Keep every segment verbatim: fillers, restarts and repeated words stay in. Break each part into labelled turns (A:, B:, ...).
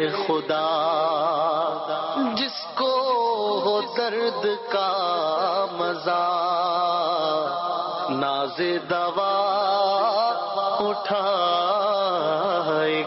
A: خدا جس کو ہو درد کا مزہ ناز دوا اٹھائے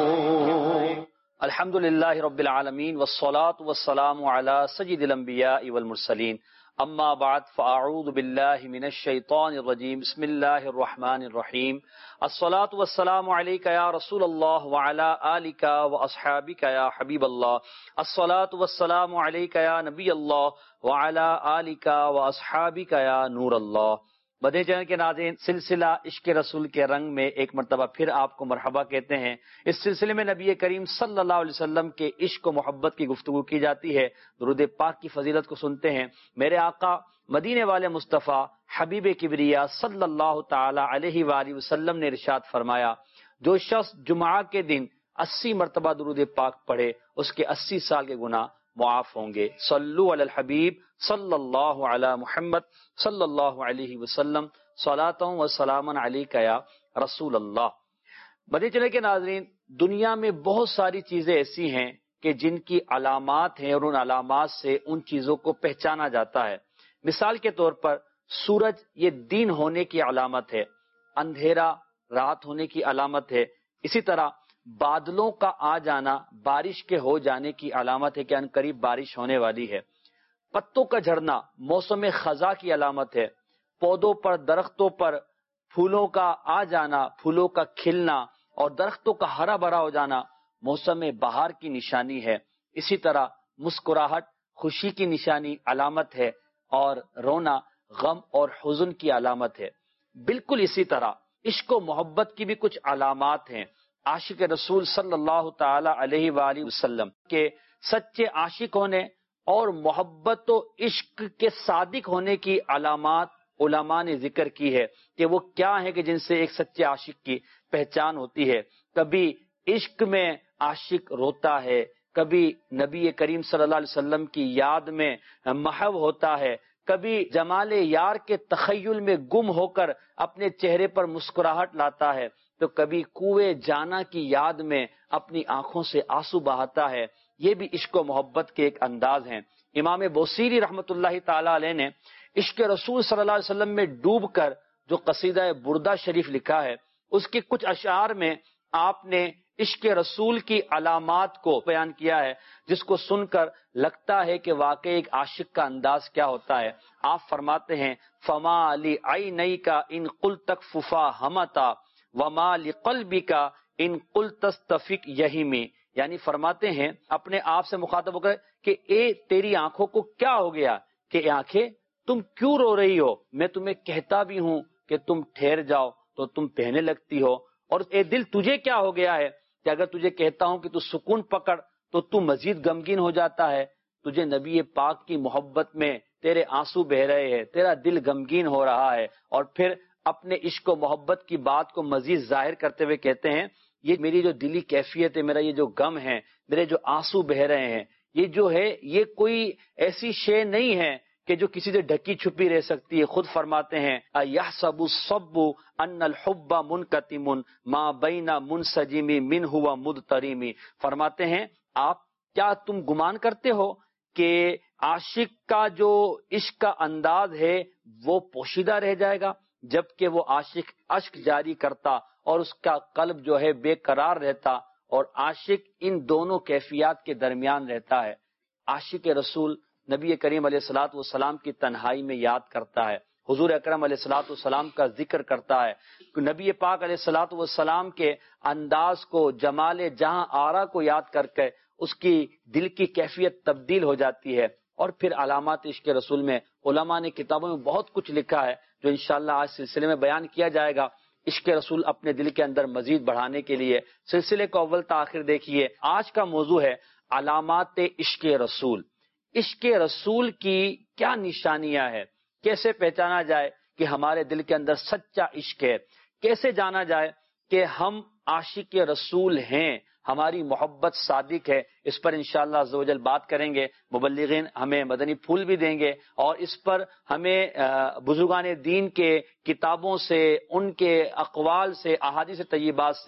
A: کیوں۔
B: الحمدللہ رب العالمین والصلاة والسلام علی سید الانبیاء والمرسلین، اما بعد فاعوذ باللہ من الشیطان الرجیم، بسم اللہ الرحمن الرحیم۔ الصلاة والسلام علیک یا رسول اللہ وعلی آلک واصحابک یا حبیب اللہ۔ الصلاة والسلام علیک یا نبی اللہ وعلی آلک واصحابک یا نور اللہ۔ بدے چینل کے ناظرین، سلسلہ عشق رسول کے رنگ میں ایک مرتبہ پھر آپ کو مرحبا کہتے ہیں۔ اس سلسلے میں نبی کریم صلی اللہ علیہ وسلم کے عشق و محبت کی گفتگو کی جاتی ہے، درود پاک کی فضیلت کو سنتے ہیں۔ میرے آقا مدینے والے مصطفیٰ حبیب کبریا صلی اللہ تعالی علیہ وآلہ وسلم نے ارشاد فرمایا، جو شخص جمعہ کے دن اسی مرتبہ درود پاک پڑھے اس کے اسی سال کے گناہ معاف ہوں گے۔ صلو علی الحبیب صلی اللہ علی محمد صلی اللہ علیہ وسلم، صلاۃ و سلام علیک یا رسول اللہ۔ بدے چلے کے ناظرین، دنیا میں بہت ساری چیزیں ایسی ہیں کہ جن کی علامات ہیں اور ان علامات سے ان چیزوں کو پہچانا جاتا ہے۔ مثال کے طور پر سورج یہ دن ہونے کی علامت ہے، اندھیرا رات ہونے کی علامت ہے۔ اسی طرح بادلوں کا آ جانا بارش کے ہو جانے کی علامت ہے کہ ان قریب بارش ہونے والی ہے۔ پتوں کا جھڑنا موسم خزاں کی علامت ہے۔ پودوں پر، درختوں پر پھولوں کا آ جانا، پھولوں کا کھلنا اور درختوں کا ہرا بھرا ہو جانا موسم بہار کی نشانی ہے۔ اسی طرح مسکراہٹ خوشی کی نشانی علامت ہے اور رونا غم اور حزن کی علامت ہے۔ بالکل اسی طرح عشق و محبت کی بھی کچھ علامات ہیں۔ عاشق رسول صلی اللہ تعالی علیہ وآلہ وسلم کے سچے عاشق ہونے اور محبت و عشق کے صادق ہونے کی علامات علماء نے ذکر کی ہے کہ وہ کیا ہے کہ جن سے ایک سچے عاشق کی پہچان ہوتی ہے۔ کبھی عشق میں عاشق روتا ہے، کبھی نبی کریم صلی اللہ علیہ وسلم کی یاد میں محو ہوتا ہے، کبھی جمال یار کے تخیل میں گم ہو کر اپنے چہرے پر مسکراہٹ لاتا ہے، تو کبھی کوئے جانا کی یاد میں اپنی آنکھوں سے آنسو بہاتا ہے۔ یہ بھی عشق و محبت کے ایک انداز ہیں۔ امام بوصیری رحمۃ اللہ تعالی علیہ نے عشق رسول صلی اللہ علیہ وسلم میں ڈوب کر جو قصیدہ بردہ شریف لکھا ہے، اس کے کچھ اشعار میں آپ نے عشق رسول کی علامات کو بیان کیا ہے، جس کو سن کر لگتا ہے کہ واقعی ایک عاشق کا انداز کیا ہوتا ہے۔ آپ فرماتے ہیں، فما لعینیک ان قلت تکففا ہمتا وما لقلبک ان قلت تستفق یہمی، یعنی فرماتے ہیں اپنے آپ سے مخاطب ہو کر کہ اے تیری آنکھوں کو کیا ہو گیا کہ آنکھیں تم کیوں رو رہی ہو؟ میں تمہیں کہتا بھی ہوں کہ تم ٹھہر جاؤ تو تم بہنے لگتی ہو، اور اے دل تجھے کیا ہو گیا ہے کہ اگر تجھے کہتا ہوں کہ تو سکون پکڑ تو تم مزید غمگین ہو جاتا ہے۔ تجھے نبی پاک کی محبت میں تیرے آنسو بہ رہے ہیں، تیرا دل غمگین ہو رہا ہے، اور پھر اپنے عشق و محبت کی بات کو مزید ظاہر کرتے ہوئے کہتے ہیں، یہ میری جو دلی کیفیت ہے، میرا یہ جو غم ہے، میرے جو آنسو بہ رہے ہیں، یہ جو ہے یہ کوئی ایسی شے نہیں ہے کہ جو کسی سے ڈھکی چھپی رہ سکتی ہے۔ خود فرماتے ہیں، اَيَحْسَبُ الصَّبُّ أَنَّ الْحُبَّ مُنْقَطِمٌ مَا بَيْنَ مُنْسَجِمِ مِنْهُ وَمُضْطَرِمِ۔ فرماتے ہیں، آپ کیا تم گمان کرتے ہو کہ عاشق کا جو عشق کا انداز ہے وہ پوشیدہ رہ جائے گا، جبکہ وہ عاشق اشک جاری کرتا اور اس کا قلب جو ہے بے قرار رہتا، اور عاشق ان دونوں کیفیات کے درمیان رہتا ہے۔ عاشق رسول نبی کریم علیہ الصلوۃ والسلام کی تنہائی میں یاد کرتا ہے، حضور اکرم علیہ الصلوۃ والسلام کا ذکر کرتا ہے، نبی پاک علیہ الصلوۃ والسلام کے انداز کو، جمال جہاں آرا کو یاد کر کے اس کی دل کی کیفیت تبدیل ہو جاتی ہے۔ اور پھر علامات عشق رسول میں علماء نے کتابوں میں بہت کچھ لکھا ہے جو انشاءاللہ آج سلسلے میں بیان کیا جائے گا۔ عشق رسول اپنے دل کے اندر مزید بڑھانے کے لیے سلسلے کو اول تا آخر دیکھیے۔ آج کا موضوع ہے علامات عشق رسول۔ عشق رسول کی کیا نشانیاں ہیں، کیسے پہچانا جائے کہ ہمارے دل کے اندر سچا عشق ہے، کیسے جانا جائے کہ ہم عاشق رسول ہیں، ہماری محبت صادق ہے، اس پر انشاءاللہ عز و جل بات کریں گے۔ مبلغین ہمیں مدنی پھول بھی دیں گے، اور اس پر ہمیں بزرگان دین کے کتابوں سے، ان کے اقوال سے، احادیث طیبات سے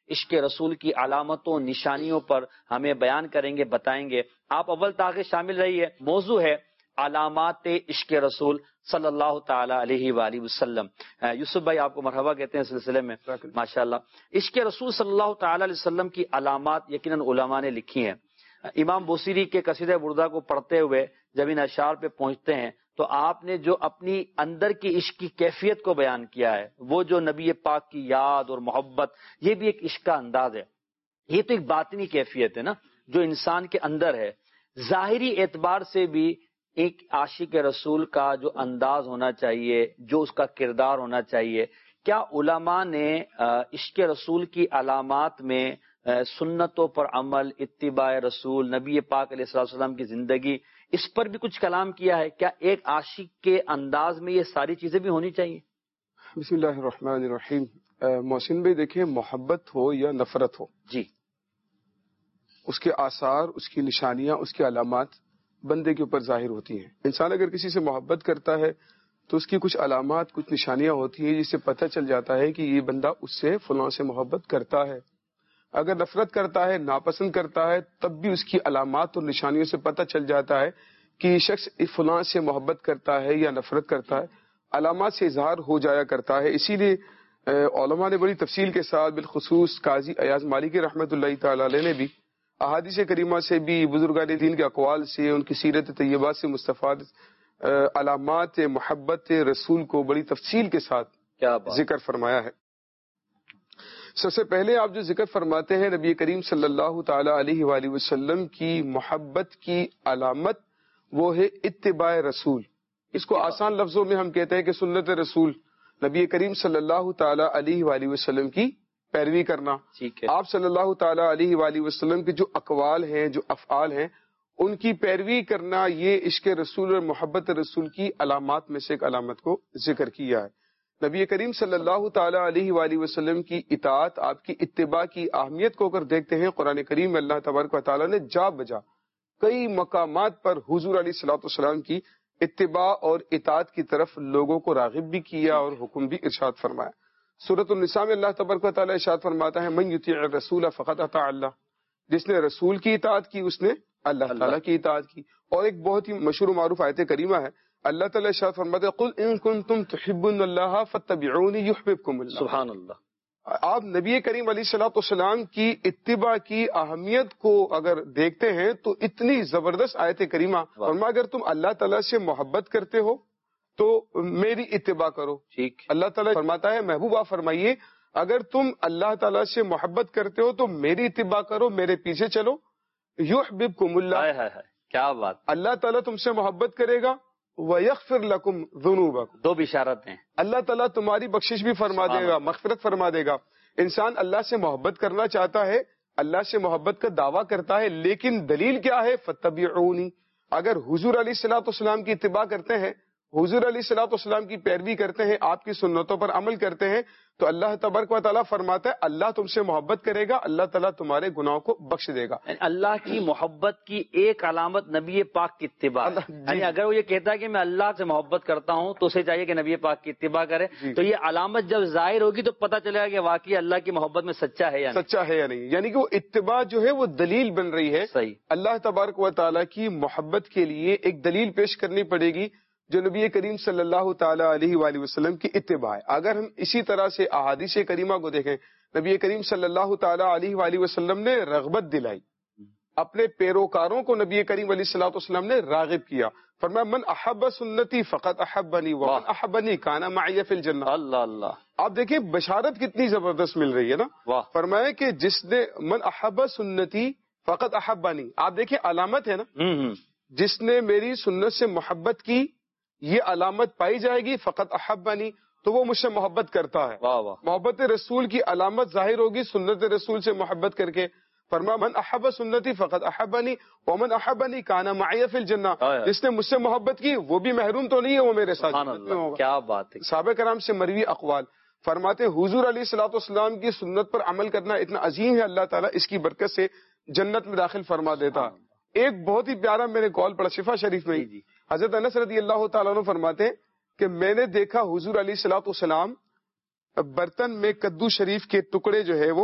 B: عشق رسول کی علامتوں نشانیوں پر ہمیں بیان کریں گے، بتائیں گے۔ آپ اول تاخیر شامل رہیے۔ موضوع ہے علامات عشق رسول صلی اللہ تعالی علیہ وآلہ وسلم۔ یوسف بھائی آپ کو مرحبا کہتے ہیں سلسلے میں، ماشاءاللہ۔ عشق رسول صلی اللہ تعالی علیہ وسلم کی علامات یقیناً علماء نے لکھی ہیں۔ امام بوصیری کے قصیدہ بردہ کو پڑھتے ہوئے جب ان اشعار پہ پہنچتے ہیں تو آپ نے جو اپنی اندر کی عشق کی کیفیت کو بیان کیا ہے، وہ جو نبی پاک کی یاد اور محبت، یہ بھی ایک عشق کا انداز ہے۔ یہ تو ایک باطنی کیفیت ہے نا جو انسان کے اندر ہے۔ ظاہری اعتبار سے بھی ایک عاشق رسول کا جو انداز ہونا چاہیے، جو اس کا کردار ہونا چاہیے، کیا علماء نے عشق رسول کی علامات میں سنتوں پر عمل، اتباع رسول، نبی پاک علیہ الصلوۃ والسلام کی زندگی، اس پر بھی کچھ کلام کیا ہے؟ کیا ایک عاشق کے انداز میں یہ ساری چیزیں بھی ہونی چاہیے؟
C: بسم اللہ الرحمن الرحیم۔ محسن بھائی دیکھیں، محبت ہو یا نفرت ہو،
B: جی،
C: اس کے آثار، اس کی نشانیاں، اس کی علامات بندے کے اوپر ظاہر ہوتی ہیں۔ انسان اگر کسی سے محبت کرتا ہے تو اس کی کچھ علامات، کچھ نشانیاں ہوتی ہیں جس سے پتہ چل جاتا ہے کہ یہ بندہ اس سے فلاں سے محبت کرتا ہے۔ اگر نفرت کرتا ہے، ناپسند کرتا ہے، تب بھی اس کی علامات اور نشانیوں سے پتہ چل جاتا ہے کہ یہ شخص فلاں سے محبت کرتا ہے یا نفرت کرتا ہے۔ علامات سے اظہار ہو جایا کرتا ہے۔ اسی لیے علماء نے بڑی تفصیل کے ساتھ، بالخصوص قاضی ایاز مالکی رحمۃ اللہ تعالی علیہ نے بھی احادیث کریمہ سے بھی، بزرگان دین کے اقوال سے، ان کی سیرت طیبہ سے مستفاد علامات محبت رسول کو بڑی تفصیل کے ساتھ
B: کیا
C: ذکر فرمایا ہے۔ سب سے پہلے آپ جو ذکر فرماتے ہیں نبی کریم صلی اللہ تعالی علیہ وآلہ وسلم کی محبت کی علامت، وہ ہے اتباع رسول۔ اس کو آسان لفظوں میں ہم کہتے ہیں کہ سنت رسول، نبی کریم صلی اللہ تعالی علیہ وآلہ وسلم کی پیروی کرنا۔ آپ صلی اللہ تعالی علیہ وآلہ وسلم کے جو اقوال ہیں، جو افعال ہیں، ان کی پیروی کرنا، یہ عشق رسول اور محبت رسول کی علامات میں سے ایک علامت کو ذکر کیا ہے۔ نبی کریم صلی اللہ تعالی علیہ وآلہ وسلم کی اطاعت، آپ کی اتباع کی اہمیت کو اگر دیکھتے ہیں، قرآن کریم میں اللہ تبارک و تعالیٰ نے جا بجا کئی مقامات پر حضور علیہ الصلوۃ والسلام کی اتباع اور اطاعت کی طرف لوگوں کو راغب بھی کیا اور حکم بھی ارشاد فرمایا۔ سورۃ النساء میں اللہ تبارک و تعالیٰ ارشاد فرماتا ہے، من یطیع الرسول فقد اطاع اللہ، جس نے رسول کی اطاعت کی اس نے اللہ تعالیٰ کی اطاعت کی۔ اور ایک بہت ہی مشہور و معروف آیت کریمہ ہے، اللہ تعالیٰ ارشاد فرماتے ہیں، قل ان کنتم تحبون اللہ فاتبعونی یحببکم اللہ۔ سبحان اللہ۔ آپ نبی کریم علیہ الصلوۃ والسلام کی اتباع کی اہمیت کو اگر دیکھتے ہیں تو اتنی زبردست آیت کریمہ فرمایا، اگر تم اللہ تعالیٰ سے محبت کرتے ہو تو میری اتباع کرو۔ ٹھیک، اللہ تعالیٰ فرماتا ہے، محبوبہ فرمائیے اگر تم اللہ تعالیٰ سے محبت کرتے ہو تو میری اتباع کرو، میرے پیچھے چلو، یحببکم اللہ۔
B: کیا بات،
C: اللہ تعالیٰ تم سے محبت کرے گا، وَيَغْفِرْ لَكُمْ ذُنُوبَكُمْ،
B: دو بشارت ہیں، اللہ
C: تعالیٰ تمہاری بخشش بھی فرما دے گا، مغفرت فرما دے گا۔ انسان اللہ سے محبت کرنا چاہتا ہے، اللہ سے محبت کا دعویٰ کرتا ہے، لیکن دلیل کیا ہے؟ فَاتَّبِعُونِی۔ اگر حضور علیہ الصلوۃ والسلام کی اتباع کرتے ہیں، حضور علیہ الصلوۃ والسلام کی پیروی کرتے ہیں، آپ کی سنتوں پر عمل کرتے ہیں، تو اللہ تبارک و تعالیٰ فرماتا ہے اللہ تم سے محبت کرے گا، اللہ تعالیٰ تمہارے گناہوں کو بخش دے گا۔
B: اللہ کی محبت کی ایک علامت نبی پاک کی اتباع ہے۔ یعنی اگر وہ یہ کہتا ہے کہ میں اللہ سے محبت کرتا ہوں تو اسے چاہیے کہ نبی پاک کی اتباع کرے، تو یہ علامت جب ظاہر ہوگی تو پتہ چلے گا کہ واقعی اللہ کی محبت میں سچا ہے یا نہیں،
C: سچا ہے یا نہیں، یعنی کہ وہ اتباع جو ہے وہ دلیل بن رہی ہے۔
B: صحیح، اللہ
C: اللہ تبارک و تعالیٰ کی محبت کے لیے ایک دلیل پیش کرنی پڑے گی جو نبی کریم صلی اللہ تعالی علیہ وآلہ وسلم کی اتباع ہے۔ اگر ہم اسی طرح سے احادیث کریمہ کو دیکھیں، نبی کریم صلی اللہ تعالی علیہ وآلہ وسلم نے رغبت دلائی، اپنے پیروکاروں کو نبی کریم علیہ الصلوۃ والسلام نے راغب کیا، فرمایا من احب سنتی فقط احبنی ومن احبنی کان معی فی الجنہ۔ اللہ اللہ، آپ دیکھیں بشارت کتنی زبردست مل رہی ہے نا۔ فرمایا کہ جس نے من احب سنتی فقط احبنی، آپ دیکھیں علامت ہے نا، جس نے میری سنت سے محبت کی، یہ علامت پائی جائے گی، فقط احبنی، تو وہ مجھ سے محبت کرتا ہے۔ واہ واہ، محبت رسول کی علامت ظاہر ہوگی سنت رسول سے محبت کر کے۔ فرمایا من احب سنتی فقط احبنی ومن احبنی کان معی فی الجنہ، جس نے مجھ سے محبت کی وہ بھی محروم تو نہیں ہے، وہ میرے ساتھ ہوگا۔
B: کیا بات ہے،
C: صحابہ کرام سے مروی اقوال فرماتے ہیں حضور علیہ الصلوۃ والسلام کی سنت پر عمل کرنا اتنا عظیم ہے، اللہ تعالیٰ اس کی برکت سے جنت میں داخل فرما دیتا۔ ایک بہت ہی پیارا میں نے کال پڑھا شفا شریف میں، حضرت انس رضی اللہ تعالیٰ عنہ فرماتے ہیں کہ میں نے دیکھا حضور علیہ الصلوۃ والسلام برتن میں کدو شریف کے ٹکڑے جو ہے وہ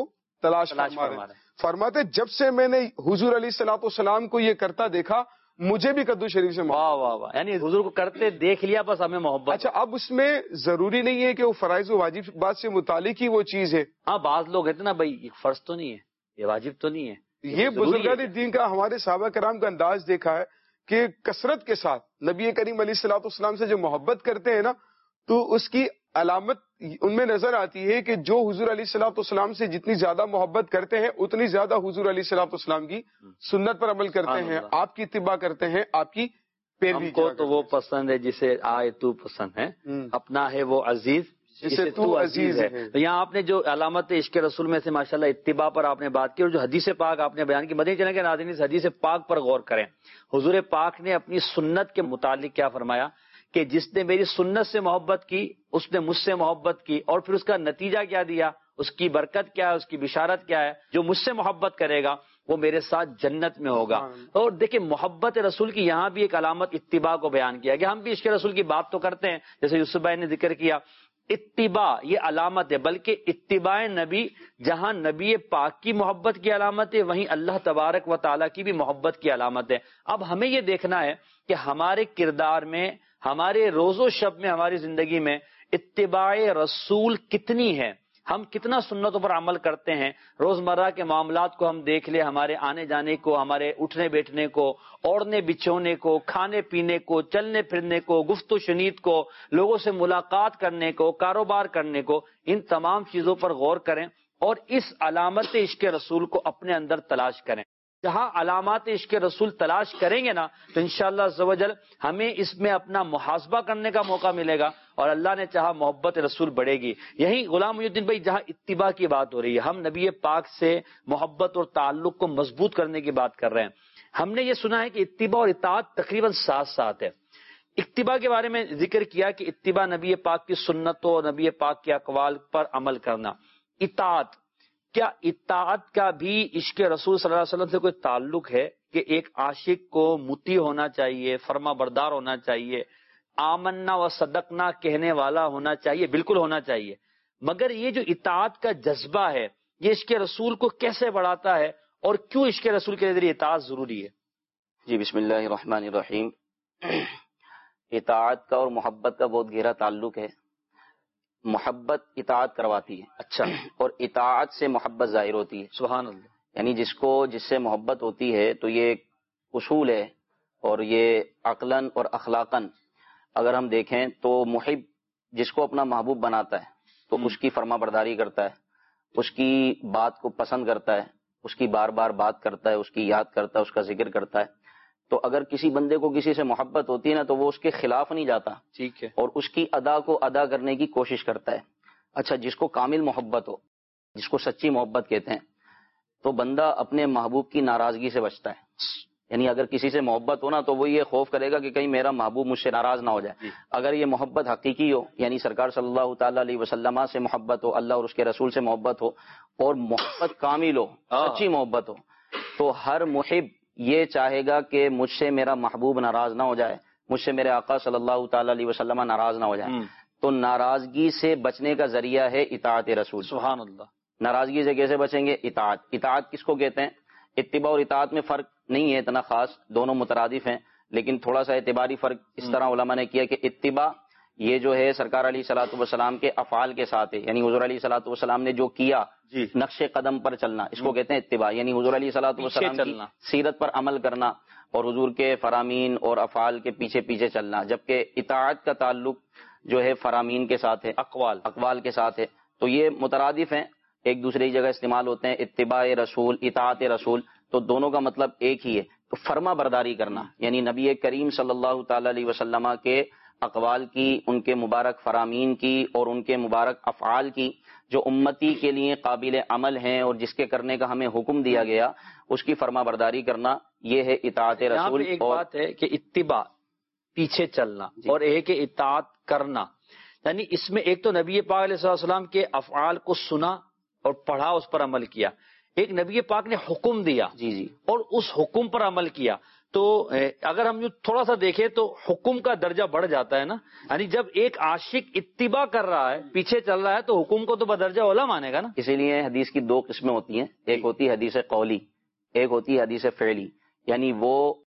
C: تلاش فرما رہے ہیں۔ فرماتے جب سے میں نے حضور علیہ الصلوۃ والسلام کو یہ کرتا دیکھا مجھے بھی قدو شریف سے محبت۔
B: واہ واہ واہ، یعنی حضور کو کرتے دیکھ لیا بس ہمیں محبت۔
C: اچھا اب اس میں ضروری نہیں ہے کہ وہ فرائض و واجب بات سے متعلق ہی وہ چیز ہے۔
B: ہاں بعض لوگ کہتے ہیں نا بھائی یہ فرض تو نہیں ہے، یہ واجب تو نہیں ہے،
C: یہ بزرگان دین کا ہمارے صحابہ کرام کا انداز دیکھا ہے کہ کثرت کے ساتھ نبی کریم علیہ الصلوۃ والسلام سے جو محبت کرتے ہیں نا تو اس کی علامت ان میں نظر آتی ہے کہ جو حضور علیہ الصلوۃ والسلام سے جتنی زیادہ محبت کرتے ہیں اتنی زیادہ حضور علیہ الصلوۃ والسلام کی سنت پر عمل کرتے ہیں، آپ کی اتباع کرتے ہیں، آپ کی پیروی۔
B: ہم کو تو وہ پسند ہے جسے آئے تو پسند ہے، اپنا ہے وہ عزیز جسے تو عزیز ہے۔ تو یہاں آپ نے جو علامت عشق رسول میں سے ماشاءاللہ اتباع پر آپ نے بات کی، اور جو حدیث پاک آپ نے بیان کی، مدنی چینل کے ناظرین اس حدیث پاک پر غور کریں۔ حضور پاک نے اپنی سنت کے متعلق کیا فرمایا کہ جس نے میری سنت سے محبت کی اس نے مجھ سے محبت کی، اور پھر اس کا نتیجہ کیا دیا، اس کی برکت کیا ہے، اس کی بشارت کیا ہے، جو مجھ سے محبت کرے گا وہ میرے ساتھ جنت میں ہوگا۔ اور دیکھیں محبت رسول کی یہاں بھی ایک علامت اتباع کو بیان کیا کہ ہم بھی عشق رسول کی بات تو کرتے ہیں، جیسے یوسف بھائی نے ذکر کیا، اتباع یہ علامت ہے، بلکہ اتباع نبی جہاں نبی پاک کی محبت کی علامت ہے وہیں اللہ تبارک و تعالیٰ کی بھی محبت کی علامت ہے۔ اب ہمیں یہ دیکھنا ہے کہ ہمارے کردار میں، ہمارے روز و شب میں، ہماری زندگی میں اتباع رسول کتنی ہے، ہم کتنا سنتوں پر عمل کرتے ہیں۔ روزمرہ کے معاملات کو ہم دیکھ لیں، ہمارے آنے جانے کو، ہمارے اٹھنے بیٹھنے کو، اوڑھنے بچھونے کو، کھانے پینے کو، چلنے پھرنے کو، گفت و شنید کو، لوگوں سے ملاقات کرنے کو، کاروبار کرنے کو، ان تمام چیزوں پر غور کریں اور اس علامت عشق رسول کو اپنے اندر تلاش کریں۔ جہاں علامات عشق رسول تلاش کریں گے نا تو انشاءاللہ عز و جل ہمیں اس میں اپنا محاسبہ کرنے کا موقع ملے گا، اور اللہ نے چاہا محبت رسول بڑھے گی۔ یہی غلام محی الدین بھائی جہاں اتباع کی بات ہو رہی ہے، ہم نبی پاک سے محبت اور تعلق کو مضبوط کرنے کی بات کر رہے ہیں۔ ہم نے یہ سنا ہے کہ اتباع اور اطاعت تقریباً ساتھ ساتھ ہے۔ اتباع کے بارے میں ذکر کیا کہ اتباع نبی پاک کی سنتوں اور نبی پاک کے اقوال پر عمل کرنا۔ اطاعت، کیا اطاعت کا بھی عشق رسول صلی اللہ علیہ وسلم سے کوئی تعلق ہے کہ ایک عاشق کو مطیع ہونا چاہیے، فرما بردار ہونا چاہیے، آمنا و صدقنا کہنے والا ہونا چاہیے؟ بالکل ہونا چاہیے، مگر یہ جو اطاعت کا جذبہ ہے یہ عشق رسول کو کیسے بڑھاتا ہے اور کیوں عشق رسول کے ذریعے اطاعت ضروری ہے؟
D: جی بسم اللہ الرحمن الرحیم۔ اطاعت کا اور محبت کا بہت گہرا تعلق ہے۔ محبت اطاعت کرواتی ہے،
B: اچھا،
D: اور اطاعت سے محبت ظاہر ہوتی ہے۔
B: سبحان اللہ۔
D: یعنی جس کو جس سے محبت ہوتی ہے تو یہ ایک اصول ہے، اور یہ عقلاً اور اخلاقاً اگر ہم دیکھیں تو محب جس کو اپنا محبوب بناتا ہے تو اس کی فرما برداری کرتا ہے، اس کی بات کو پسند کرتا ہے، اس کی بار بار بات کرتا ہے، اس کی یاد کرتا ہے، اس کا ذکر کرتا ہے۔ تو اگر کسی بندے کو کسی سے محبت ہوتی ہے نا تو وہ اس کے خلاف نہیں جاتا،
B: ٹھیک ہے،
D: اور اس کی ادا کو ادا کرنے کی کوشش کرتا ہے۔ اچھا، جس کو کامل محبت ہو، جس کو سچی محبت کہتے ہیں، تو بندہ اپنے محبوب کی ناراضگی سے بچتا ہے۔ یعنی اگر کسی سے محبت ہو نا تو وہ یہ خوف کرے گا کہ کہیں میرا محبوب مجھ سے ناراض نہ ہو جائے۔ اگر یہ محبت حقیقی ہو، یعنی سرکار صلی اللہ تعالیٰ علیہ وسلم سے محبت ہو، اللہ اور اس کے رسول سے محبت ہو، اور محبت کامل ہو، سچی محبت ہو، تو ہر محب یہ چاہے گا کہ مجھ سے میرا محبوب ناراض نہ ہو جائے، مجھ سے میرے آقا صلی اللہ تعالیٰ علیہ وسلم ناراض نہ ہو جائے۔ تو ناراضگی سے بچنے کا ذریعہ ہے اطاعت رسول۔
B: سبحان اللہ۔
D: ناراضگی سے کیسے بچیں گے؟ اطاعت۔ اطاعت کس کو کہتے ہیں؟ اتباع اور اطاعت میں فرق نہیں ہے اتنا خاص، دونوں مترادف ہیں، لیکن تھوڑا سا اعتباری فرق اس طرح علماء نے کیا کہ اتباع یہ جو ہے سرکار علیہ صلاۃ والسلام کے افعال کے ساتھ ہے، یعنی حضور علیہ صلاۃ والسلام نے جو کیا
B: جی،
D: نقش قدم پر چلنا، اس کو کہتے ہیں اتباع، یعنی حضور علیہ صلاۃ والسلام کی سیرت پر عمل کرنا اور حضور کے فرامین اور افعال کے پیچھے پیچھے چلنا۔ جبکہ اطاعت کا تعلق جو ہے فرامین کے ساتھ ہے، اقوال اقوال کے ساتھ ہے۔ تو یہ مترادف ہیں، ایک دوسرے کی جگہ استعمال ہوتے ہیں، اتباع رسول، اطاعت رسول، تو دونوں کا مطلب ایک ہی ہے۔ تو فرما برداری کرنا، یعنی نبی کریم صلی اللہ تعالی علیہ وسلم کے اقوال کی، ان کے مبارک فرامین کی اور ان کے مبارک افعال کی جو امتی کے لیے قابل عمل ہیں اور جس کے کرنے کا ہمیں حکم دیا گیا، اس کی فرما برداری کرنا، یہ ہے اطاعت رسول۔
B: ایک بات ہے کہ اتباع پیچھے چلنا اور ایک ہے اطاعت کرنا، یعنی اس میں ایک تو نبی پاک علیہ السلام کے افعال کو سنا اور پڑھا، اس پر عمل کیا، ایک نبی پاک نے حکم دیا
D: جی جی
B: اور اس حکم پر عمل کیا، تو اگر ہم تھوڑا سا دیکھیں تو حکم کا درجہ بڑھ جاتا ہے نا، یعنی جب ایک عاشق اتباع کر رہا ہے، پیچھے چل رہا ہے، تو حکم کو تو بدرجہ اولا مانے گا نا.
D: اسی لیے حدیث کی دو قسمیں ہوتی ہیں، ایک ہوتی ہے حدیث قولی، ایک ہوتی ہے حدیث فعلی. یعنی وہ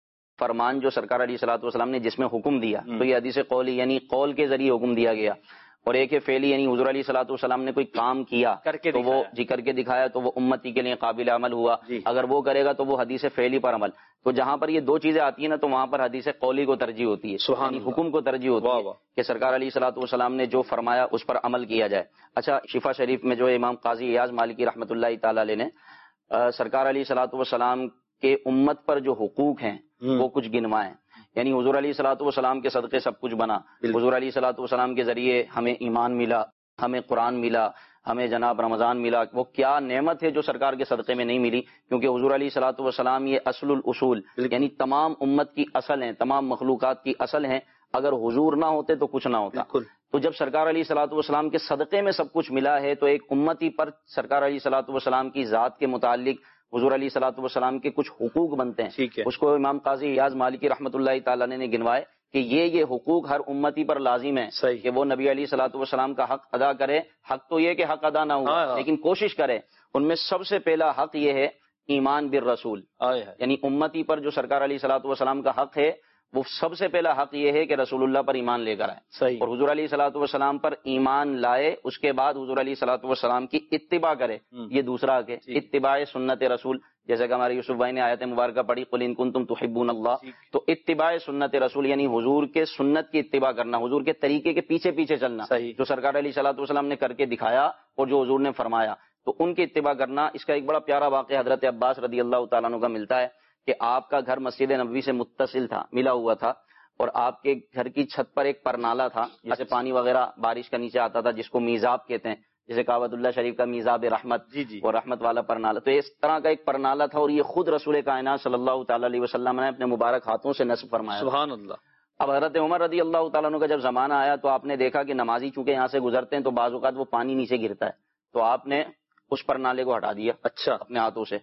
D: فرمان جو سرکار علیہ الصلوۃ والسلام نے جس میں حکم دیا تو یہ حدیث قولی یعنی قول کے ذریعے حکم دیا گیا، اور ایک ہے فعلی یعنی حضور علیہ الصلوۃ والسلام نے کوئی کام کیا
B: کر کے
D: تو وہ جی کر کے دکھایا تو وہ امتی کے لیے قابل عمل ہوا. اگر وہ کرے گا تو وہ حدیث فعلی پر عمل. تو جہاں پر یہ دو چیزیں آتی ہیں نا تو وہاں پر حدیث قولی کو ترجیح ہوتی ہے، یعنی حکم کو ترجیح ہوتی ہے کہ سرکار علیہ الصلوۃ والسلام نے جو فرمایا اس پر عمل کیا جائے. اچھا، شفا شریف میں جو امام قاضی ایاز مالکی رحمۃ اللہ تعالی علیہ نے سرکار علیہ الصلوۃ والسلام کے امت پر جو حقوق ہیں وہ کچھ گنوائے. یعنی حضور علیہ الصلوۃ والسلام کے صدقے سب کچھ بنا، حضور علیہ الصلوۃ والسلام کے ذریعے ہمیں ایمان ملا، ہمیں قرآن ملا، ہمیں جناب رمضان ملا. وہ کیا نعمت ہے جو سرکار کے صدقے میں نہیں ملی، کیونکہ حضور علیہ الصلوۃ والسلام یہ اصل الاصول یعنی تمام امت کی اصل ہیں، تمام مخلوقات کی اصل ہیں. اگر حضور نہ ہوتے تو کچھ نہ ہوتا. تو جب سرکار علیہ الصلوۃ والسلام کے صدقے میں سب کچھ ملا ہے تو ایک امتی پر سرکار علیہ الصلوۃ والسلام کی ذات کے متعلق حضور علیہ الصلوۃ والسلام کے کچھ حقوق بنتے ہیں. اس کو امام قاضی ایاز مالکی رحمۃ اللہ تعالی نے گنوائے کہ یہ یہ حقوق ہر امتی پر لازم ہے کہ وہ نبی علیہ الصلوۃ والسلام کا حق ادا کرے. حق تو یہ کہ حق ادا نہ ہو لیکن کوشش کرے. ان میں سب سے پہلا حق یہ ہے ایمان بالرسول، یعنی امتی پر جو سرکار علیہ الصلوۃ والسلام کا حق ہے وہ سب سے پہلا حق یہ ہے کہ رسول اللہ پر ایمان لے کر آئے اور حضور علیہ الصلوۃ والسلام پر ایمان لائے. اس کے بعد حضور علیہ الصلوۃ والسلام کی اتباع کرے، یہ دوسرا حق ہے. اتباع سنت رسول، جیسے کہ ہمارے یوسف بھائی نے آیت مبارکہ پڑھی قل ان کنتم تحبون اللہ، تو اتباع سنت رسول یعنی حضور کے سنت کی اتباع کرنا، حضور کے طریقے کے پیچھے پیچھے چلنا جو سرکار علیہ الصلوۃ والسلام نے کر کے دکھایا اور جو حضور نے فرمایا تو ان کی اتباع کرنا. اس کا ایک بڑا پیارا واقعہ حضرت عباس رضی اللہ تعالیٰ عنہ کا ملتا ہے کہ آپ کا گھر مسجد نبوی سے متصل تھا، ملا ہوا تھا، اور آپ کے گھر کی چھت پر ایک پرنالہ تھا جسے پانی وغیرہ بارش کا نیچے آتا تھا، جس کو میزاب کہتے ہیں، جیسے کعبۃ اللہ شریف کا میزاب رحمت
B: جی جی
D: اور رحمت والا پرنالہ. تو اس طرح کا ایک پرنالہ تھا اور یہ خود رسول کائنات صلی اللہ تعالی علیہ وسلم نے اپنے مبارک ہاتھوں سے نصب فرمایا.
B: سبحان اللہ.
D: اب حضرت عمر رضی اللہ تعالیٰ عنہ کا جب زمانہ آیا تو آپ نے دیکھا کہ نمازی چونکہ یہاں سے گزرتے ہیں تو بعض اوقات وہ پانی نیچے گرتا ہے، تو آپ نے اس پرنالے کو ہٹا دیا
B: اچھا
D: اپنے ہاتھوں سے.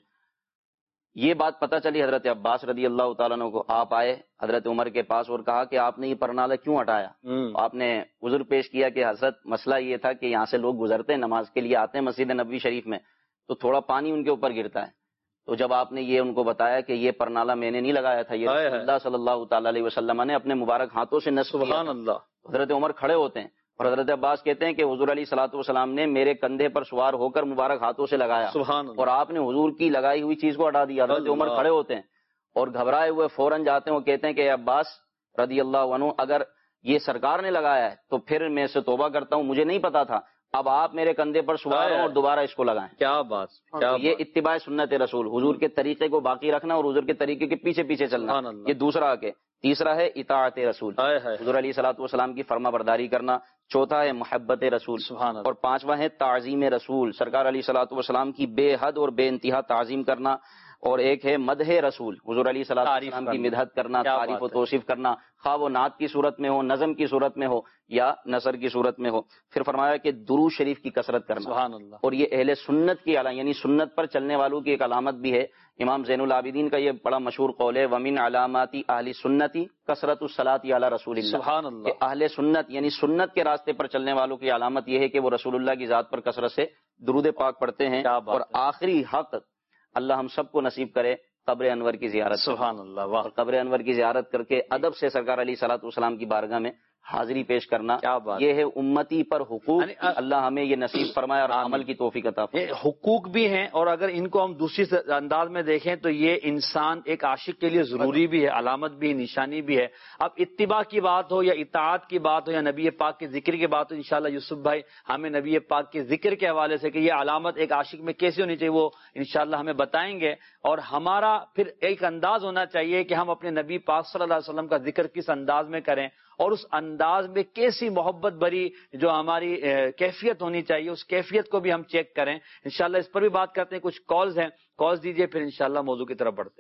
D: یہ بات پتہ چلی حضرت عباس رضی اللہ تعالیٰ عنہ کو. آپ آئے حضرت عمر کے پاس اور کہا کہ آپ نے یہ پرنالہ کیوں ہٹایا؟ آپ نے عذر پیش کیا کہ حضرت مسئلہ یہ تھا کہ یہاں سے لوگ گزرتے ہیں، نماز کے لیے آتے ہیں مسجد نبوی شریف میں، تو تھوڑا پانی ان کے اوپر گرتا ہے. تو جب آپ نے یہ ان کو بتایا کہ یہ پرنالہ میں نے نہیں لگایا تھا، یہ رسول اللہ صلی اللہ تعالی علیہ وسلم نے اپنے مبارک ہاتھوں سے نصب کیا.
B: سبحان اللہ.
D: حضرت عمر کھڑے ہوتے ہیں اور حضرت عباس کہتے ہیں کہ حضور علیہ الصلوۃ والسلام نے میرے کندھے پر سوار ہو کر مبارک ہاتھوں سے لگایا
B: سبحان اللہ.
D: اور آپ نے حضور کی لگائی ہوئی چیز کو ہٹا دیا. حضرت عمر کھڑے ہوتے ہیں اور گھبرائے ہوئے فوراً جاتے ہیں، وہ کہتے ہیں کہ اے عباس رضی اللہ عنہ، اگر یہ سرکار نے لگایا ہے تو پھر میں سے توبہ کرتا ہوں، مجھے نہیں پتا تھا، اب آپ میرے کندھے پر سوار ہوں اور دوبارہ اس کو لگائیں.
B: کیا بات، کیا
D: یہ اتباع سنت رسول، حضور کے طریقے کو باقی رکھنا اور حضور کے طریقے کے پیچھے پیچھے چلنا، یہ دوسرا حق ہے. تیسرا ہے اطاعت رسول، حضور علیہ الصلوۃ والسلام کی فرما برداری کرنا. چوتھا ہے محبت رسول، اور پانچواں ہے تعظیم رسول، سرکار علیہ الصلوۃ والسلام کی بے حد اور بے انتہا تعظیم کرنا. اور ایک ہے مدح رسول، حضور علیہ الصلوۃ والسلام کی مدحت کرنا، تعریف و توصیف کرنا، خواہ وہ نعت کی صورت میں ہو، نظم کی صورت میں ہو یا نثر کی صورت میں ہو. پھر فرمایا کہ درود شریف کی کثرت کرنا.
B: سبحان اللہ. اور
D: یہ اہل سنت کی علامت یعنی سنت پر چلنے والوں کی ایک علامت بھی ہے. امام زین العابدین کا یہ بڑا مشہور قول ہے وَمِنْ عَلَامَاتِ أَهْلِ سُنَّتِ کثرت الصلاۃ علی رسول اللہ.
B: سبحان اللہ.
D: کہ اہل سنت یعنی سنت کے راستے پر چلنے والوں کی علامت یہ ہے کہ وہ رسول اللہ کی ذات پر کثرت سے درود پاک پڑھتے ہیں. اور آخری حق اللہ ہم سب کو نصیب کرے قبر انور کی زیارت.
B: سبحان اللہ. واہ.
D: قبر انور کی زیارت کر کے ادب سے سرکار علیہ الصلوۃ والسلام کی بارگاہ میں حاضری پیش کرنا.
B: کیا بات.
D: یہ ہے امتی پر حقوق. اللہ ہمیں یہ نصیب فرمائے اور عمل کی توفیق عطا فرمائے.
B: حقوق بھی ہیں اور اگر ان کو ہم دوسری انداز میں دیکھیں تو یہ انسان ایک عاشق کے لیے ضروری بھی ہے، علامت بھی، نشانی بھی ہے. اب اتباع کی بات ہو یا اطاعت کی بات ہو یا نبی پاک کے ذکر کی بات ہو، انشاءاللہ یوسف بھائی ہمیں نبی پاک کے ذکر کے حوالے سے کہ یہ علامت ایک عاشق میں کیسے ہونی چاہیے وہ انشاءاللہ ہمیں بتائیں گے. اور ہمارا پھر ایک انداز ہونا چاہیے کہ ہم اپنے نبی پاک صلی اللہ علیہ وسلم کا ذکر کس انداز میں کریں اور اس انداز میں کیسی محبت بری جو ہماری کیفیت ہونی چاہیے اس کیفیت کو بھی ہم چیک کریں. انشاءاللہ اس پر بھی بات کرتے ہیں. کچھ کالز ہیں، کالز دیجئے پھر انشاءاللہ موضوع کی طرف بڑھتے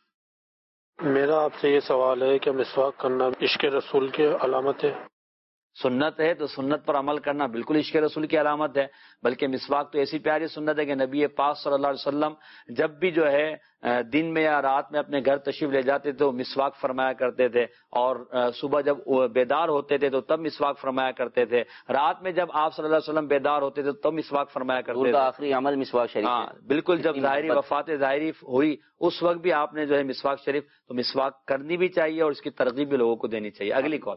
B: ہیں.
E: میرا آپ سے یہ سوال ہے کہ مسواک کرنا عشق رسول کی علامت ہے؟
B: سنت ہے تو سنت پر عمل کرنا بالکل عشق رسول کی علامت ہے. بلکہ مسواک تو ایسی پیاری سنت ہے کہ نبی پاک صلی اللہ علیہ وسلم جب بھی جو ہے دن میں یا رات میں اپنے گھر تشریف لے جاتے تھے تو مسواک فرمایا کرتے تھے, اور صبح جب بیدار ہوتے تھے تو تب مسواک فرمایا کرتے تھے, رات میں جب آپ صلی اللہ علیہ وسلم بیدار ہوتے تھے تب مسواک فرمایا کرتے تھے.
D: آخری عمل مسواک شریف.
B: ہاں بالکل, جب ظاہری وفات ظاہری ہوئی اس وقت بھی آپ نے جو ہے مسواک شریف, تو مسواک کرنی بھی چاہیے اور اس کی ترغیب بھی لوگوں کو دینی چاہیے. اگلی کال.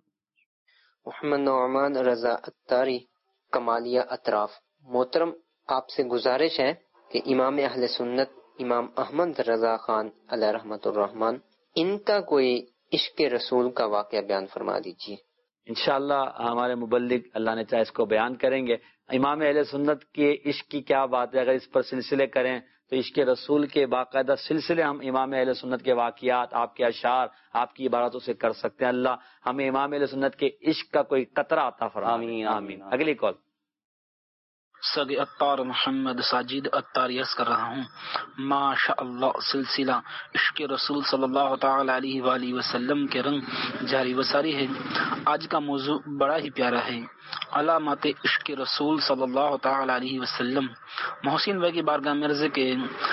E: محمد نعمان رضا اتاری, کمالیہ اطراف. محترم, آپ سے گزارش ہے کہ امام اہل سنت امام احمد رضا خان علیہ رحمۃ الرحمن, ان کا کوئی عشق رسول کا واقعہ بیان فرما دیجیے.
B: انشاءاللہ ہمارے مبلغ اللہ نے چاہے اس کو بیان کریں گے. امام اہل سنت کے عشق کی کیا بات ہے, اگر اس پر سلسلے کریں تو عشق رسول کے باقاعدہ سلسلے ہم امام اہل سنت کے واقعات, آپ کے اشعار, آپ کی عبارتوں سے کر سکتے ہیں. اللہ ہمیں امام اہل سنت کے عشق کا کوئی قطرہ عطا فرمائے. آمین آمین. اگلی کال.
F: سگ اتار محمد ساجد اتار یس کر رہا ہوں. ماشاء اللہ سلسلہ عشق رسول صلی اللہ تعالی علیہ وآلہ وسلم کے رنگ جاری و ساری ہے. آج کا موضوع بڑا ہی پیارا ہے, علامات عشق رسول صلی اللہ تعالی علیہ وسلم. محسن بھائی کی بارگاہ میں عرض کے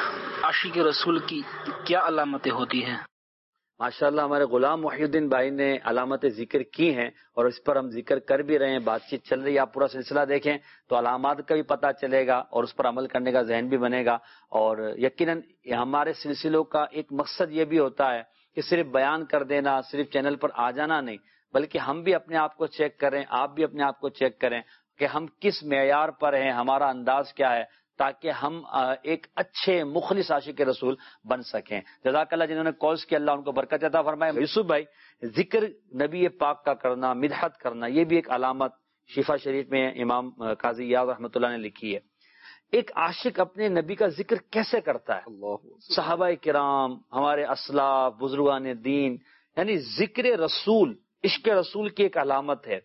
F: عاشق رسول کی کیا علامتیں ہوتی ہیں؟
B: ماشاءاللہ ہمارے غلام محی الدین بھائی نے علامت ذکر کی ہیں اور اس پر ہم ذکر کر بھی رہے ہیں, بات چیت چل رہی ہے. آپ پورا سلسلہ دیکھیں تو علامات کا بھی پتہ چلے گا اور اس پر عمل کرنے کا ذہن بھی بنے گا. اور یقیناً ہمارے سلسلوں کا ایک مقصد یہ بھی ہوتا ہے کہ صرف بیان کر دینا, صرف چینل پر آ جانا نہیں, بلکہ ہم بھی اپنے آپ کو چیک کریں, آپ بھی اپنے آپ کو چیک کریں کہ ہم کس معیار پر ہیں, ہمارا انداز کیا ہے, تاکہ ہم ایک اچھے مخلص عاشق رسول بن سکیں. جزاک اللہ جنہوں نے کالز کیا, اللہ ان کو برکت عطا فرمائے. یوسف بھائی, ذکر نبی پاک کا کرنا, مدحت کرنا, یہ بھی ایک علامت شفا شریف میں امام قاضی یاد رحمۃ اللہ نے لکھی ہے. ایک عاشق اپنے نبی کا ذکر کیسے کرتا ہے؟ صحابہ کرام, ہمارے اسلاف, بزرگان دین, یعنی ذکر رسول عشق رسول کی ایک علامت ہے.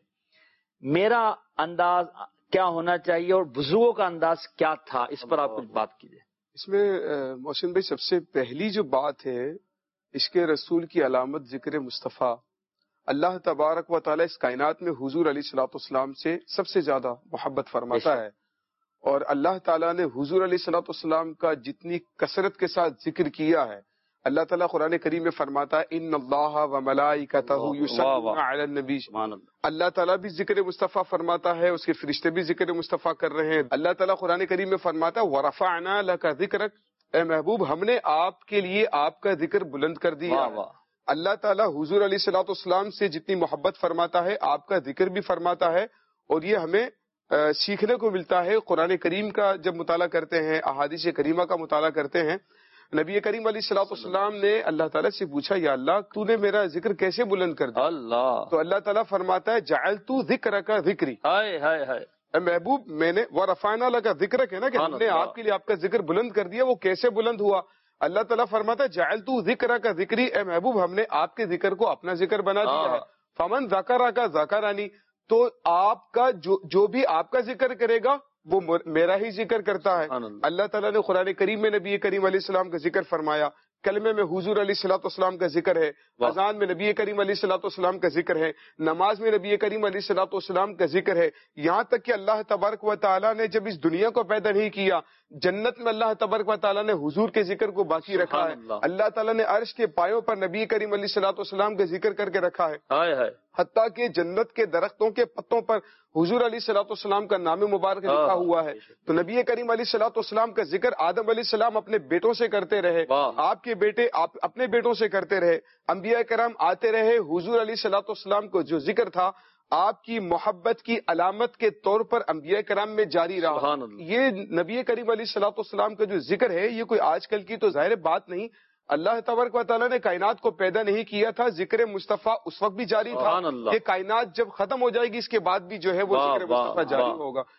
B: میرا انداز کیا ہونا چاہیے اور بزرگوں کا انداز کیا تھا, اس پر آپ کچھ بات کیجیے.
C: اس میں محسن بھائی سب سے پہلی جو بات ہے عشق رسول کی علامت ذکر مصطفیٰ. اللہ تبارک و تعالیٰ اس کائنات میں حضور علیہ الصلوۃ والسلام سے سب سے زیادہ محبت فرماتا ہے, اور اللہ تعالیٰ نے حضور علیہ الصلوۃ والسلام کا جتنی کثرت کے ساتھ ذکر کیا ہے, اللہ تعالیٰ قرآن کریم میں فرماتا ہے ان اللہ و ملائکتہ یصلون علی النبی. اللہ تعالیٰ بھی ذکر مصطفیٰ فرماتا ہے, اس کے فرشتے بھی ذکر مصطفیٰ کر رہے ہیں. اللہ تعالیٰ قرآن کریم میں فرماتا ہے ورفعنا لک ذکرک, اے محبوب ہم نے آپ کے لیے آپ کا ذکر بلند کر دیا. اللہ تعالیٰ حضور علیہ الصلوۃ والسلام سے جتنی محبت فرماتا ہے آپ کا ذکر بھی فرماتا ہے, اور یہ ہمیں سیکھنے کو ملتا ہے. قرآن کریم کا جب مطالعہ کرتے ہیں, احادیث کریمہ کا مطالعہ کرتے ہیں, نبی کریم علیہ الصلوۃ والسلام نے اللہ تعالیٰ سے پوچھا یا اللہ تو نے میرا ذکر کیسے بلند کر دیا؟ اللہ تو اللہ تعالیٰ فرماتا ہے جعلت ذکرک ذکری. ہائے ہائے ہائے اے محبوب میں نے ورفعنا لک ذکرک ہے نا, کہ ہم نے آپ کے لیے آپ کا ذکر بلند کر دیا. وہ کیسے بلند ہوا؟ اللہ تعالیٰ فرماتا ہے جعلت ذکرک ذکری, اے محبوب ہم نے آپ کے ذکر کو اپنا ذکر بنا دیا ہے. فمن ذکرک ذکرانی, تو آپ کا جو جو بھی آپ کا ذکر کرے گا وہ میرا ہی ذکر کرتا ہے. اللہ تعالیٰ نے قرآن کریم میں نبی کریم علیہ السلام کا ذکر فرمایا, کلمے میں حضور علیہ الصلوۃ والسلام کا ذکر ہے, اذان میں نبی کریم علیہ الصلوۃ والسلام کا ذکر ہے, نماز میں نبی کریم علیہ الصلوۃ والسلام کا ذکر ہے. یہاں تک کہ اللہ تبارک و تعالیٰ نے جب اس دنیا کو پیدا نہیں کیا, جنت میں اللہ تبارک و تعالیٰ نے حضور کے ذکر کو باقی رکھا ہے. اللہ تعالیٰ نے عرش کے پایوں پر نبی کریم علیہ الصلوۃ والسلام کا ذکر کر کے رکھا ہے. حتیٰ کہ جنت کے درختوں کے پتوں پر حضور علیہ الصلوۃ والسلام کا نام مبارک لکھا ہوا ہے. تو نبی کریم علیہ الصلوۃ والسلام کا ذکر آدم علیہ السلام اپنے بیٹوں سے کرتے رہے, آپ کے بیٹے آپ اپنے بیٹوں سے کرتے رہے, انبیاء کرام آتے رہے. حضور علیہ الصلوۃ والسلام کو جو ذکر تھا آپ کی محبت کی علامت کے طور پر انبیاء کرام میں جاری رہا. یہ نبی کریم علیہ الصلوۃ والسلام کا جو ذکر ہے یہ کوئی آج کل کی تو ظاہر بات نہیں. اللہ تبارک و تعالیٰ نے کائنات کو پیدا نہیں کیا تھا, ذکر مصطفیٰ اس وقت بھی جاری تھا. یہ کائنات جب ختم ہو جائے گی اس کے بعد بھی جو ہے وہ ذکر مصطفیٰ جاری ہوگا.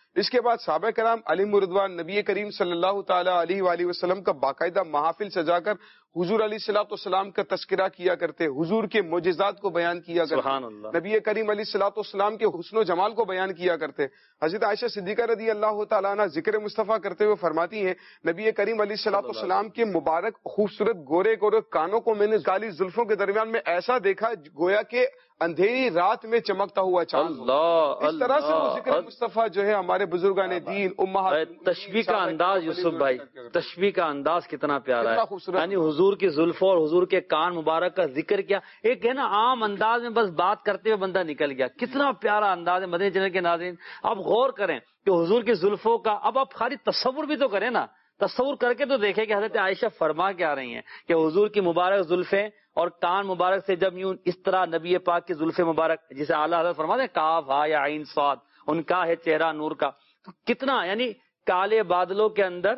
C: اس کے بعد صحابہ کرام علیہم رضوان نبی کریم صلی اللہ تعالی علیہ وآلہ وسلم کا باقاعدہ محافل سجا کر حضور علیہ الصلوۃ والسلام کا تذکرہ کیا کرتے، حضور کے معجزات کو بیان کیا کرتے،
B: سبحان اللہ،
C: نبی کریم علیہ الصلوۃ والسلام کے حسن و جمال کو بیان کیا کرتے۔ حضرت عائشہ صدیقہ رضی اللہ تعالیٰ عنہ ذکر مصطفیٰ کرتے ہوئے فرماتی ہیں نبی کریم علیہ الصلوۃ والسلام کے مبارک خوبصورت گورے گورے کانوں کو میں نے کالی زلفوں کے درمیان میں ایسا دیکھا گویا کہ اندھیری رات میں چمکتا ہوا چاند۔
B: اللہ
C: اس طرح سے وہ
B: اللہ،
C: ذکر مصطفیٰ جو ہے ہمارے بزرگان دین امہات،
B: تشبیہ کا انداز یوسف بھائی، تشبیہ کا انداز کتنا پیارا
C: کتنا
B: ہے،
C: خوبصورت،
B: یعنی حضور کی زلفوں اور حضور کے کان مبارک کا ذکر کیا، ایک ہے نا عام انداز میں بس بات کرتے ہوئے بندہ نکل گیا، کتنا پیارا انداز ہے۔ مدنی چینل کے ناظرین آپ غور کریں کہ حضور کی زلفوں کا، اب آپ خالی تصور بھی تو کریں نا، تصور کر کے تو دیکھیں کہ حضرت عائشہ فرما کے آ رہی ہیں کہ حضور کی مبارک زلفیں اور کان مبارک سے جب یوں اس طرح نبی پاک کی زلف مبارک، جسے اعلیٰ حضرت فرماتے ہیں کاف ہا یا عین صاد، ان کا ہے چہرہ نور کا، تو کتنا یعنی کالے بادلوں کے اندر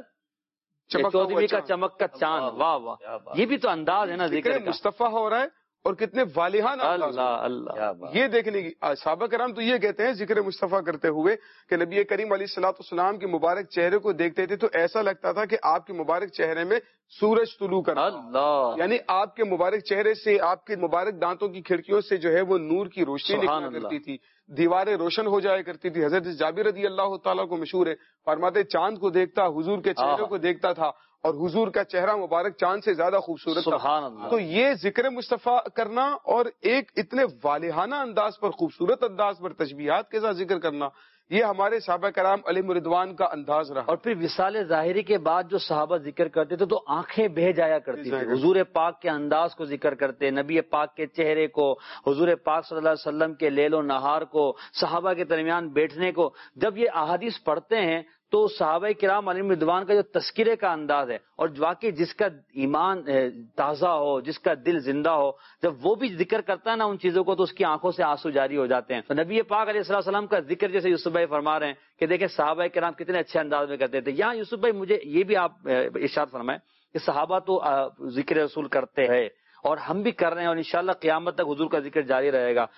B: چودھویں کا چمک کا چاند، واہ واہ، یہ بھی تو انداز ہے نا ذکر کا،
C: مصطفیٰ ہو رہا ہے اور کتنے والیحان انداز
B: اللہ اللہ،
C: یہ دیکھنے کی۔ صحابہ کرام تو یہ کہتے ہیں ذکر مصطفیٰ کرتے ہوئے کہ نبی کریم علیہ الصلوۃ والسلام کے مبارک چہرے کو دیکھتے تھے تو ایسا لگتا تھا کہ آپ کے مبارک چہرے میں سورج طلوع کر رہا ہے،
B: اللہ،
C: یعنی آپ کے مبارک چہرے سے، آپ کے مبارک دانتوں کی کھڑکیوں سے جو ہے وہ نور کی روشنی
B: سبحان
C: نکلا
B: اللہ،
C: کرتی تھی، دیواریں روشن ہو جایا کرتی تھی۔ حضرت جابر رضی اللہ تعالیٰ کو مشہور ہے، فرماتے چاند کو دیکھتا، حضور کے چہرے کو دیکھتا تھا اور حضور کا چہرہ مبارک چاند سے زیادہ خوبصورت تھا۔
B: سبحان اللہ،
C: تو یہ ذکر مصطفیٰ کرنا اور ایک اتنے والیحانہ انداز پر، خوبصورت انداز پر، تشبیہات کے ساتھ ذکر کرنا، یہ ہمارے صحابہ کرام علیہم رضوان کا انداز رہا۔
B: اور پھر وصال ظاہری کے بعد جو صحابہ ذکر کرتے تھے تو آنکھیں بہہ جایا کرتی تھی، حضور پاک کے انداز کو ذکر کرتے، نبی پاک کے چہرے کو، حضور پاک صلی اللہ علیہ وسلم کے لیل و نہار کو، صحابہ کے درمیان بیٹھنے کو۔ جب یہ احادیث پڑھتے ہیں تو صحابہ کرام علیہم رضوان کا جو تذکرے کا انداز ہے، اور واقعی جس کا ایمان تازہ ہو، جس کا دل زندہ ہو، جب وہ بھی ذکر کرتا ہے نا ان چیزوں کو تو اس کی آنکھوں سے آنسو جاری ہو جاتے ہیں۔ تو نبی پاک علیہ الصلوۃ والسلام کا ذکر جیسے یوسف بھائی فرما رہے ہیں کہ دیکھیں صحابہ کرام کتنے اچھے انداز میں کرتے تھے۔ یہاں یوسف بھائی مجھے یہ بھی آپ ارشاد فرمائیں کہ صحابہ تو ذکر رسول کرتے ہیں اور ہم بھی کر رہے ہیں، اور انشاءاللہ قیامت تک حضور کا ذکر جاری رہے گا۔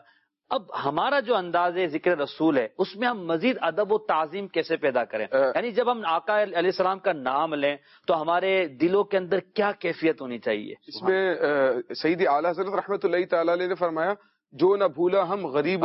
B: اب ہمارا جو انداز ہے ذکر رسول ہے اس میں ہم مزید ادب و تعظیم کیسے پیدا کریں؟ یعنی جب ہم آقا علیہ السلام کا نام لیں تو ہمارے دلوں کے اندر کیا کیفیت ہونی چاہیے؟
C: اس میں سیدی اعلیٰ حضرت رحمۃ اللہ تعالی علیہ نے فرمایا جو نہ بھولا ہم غریب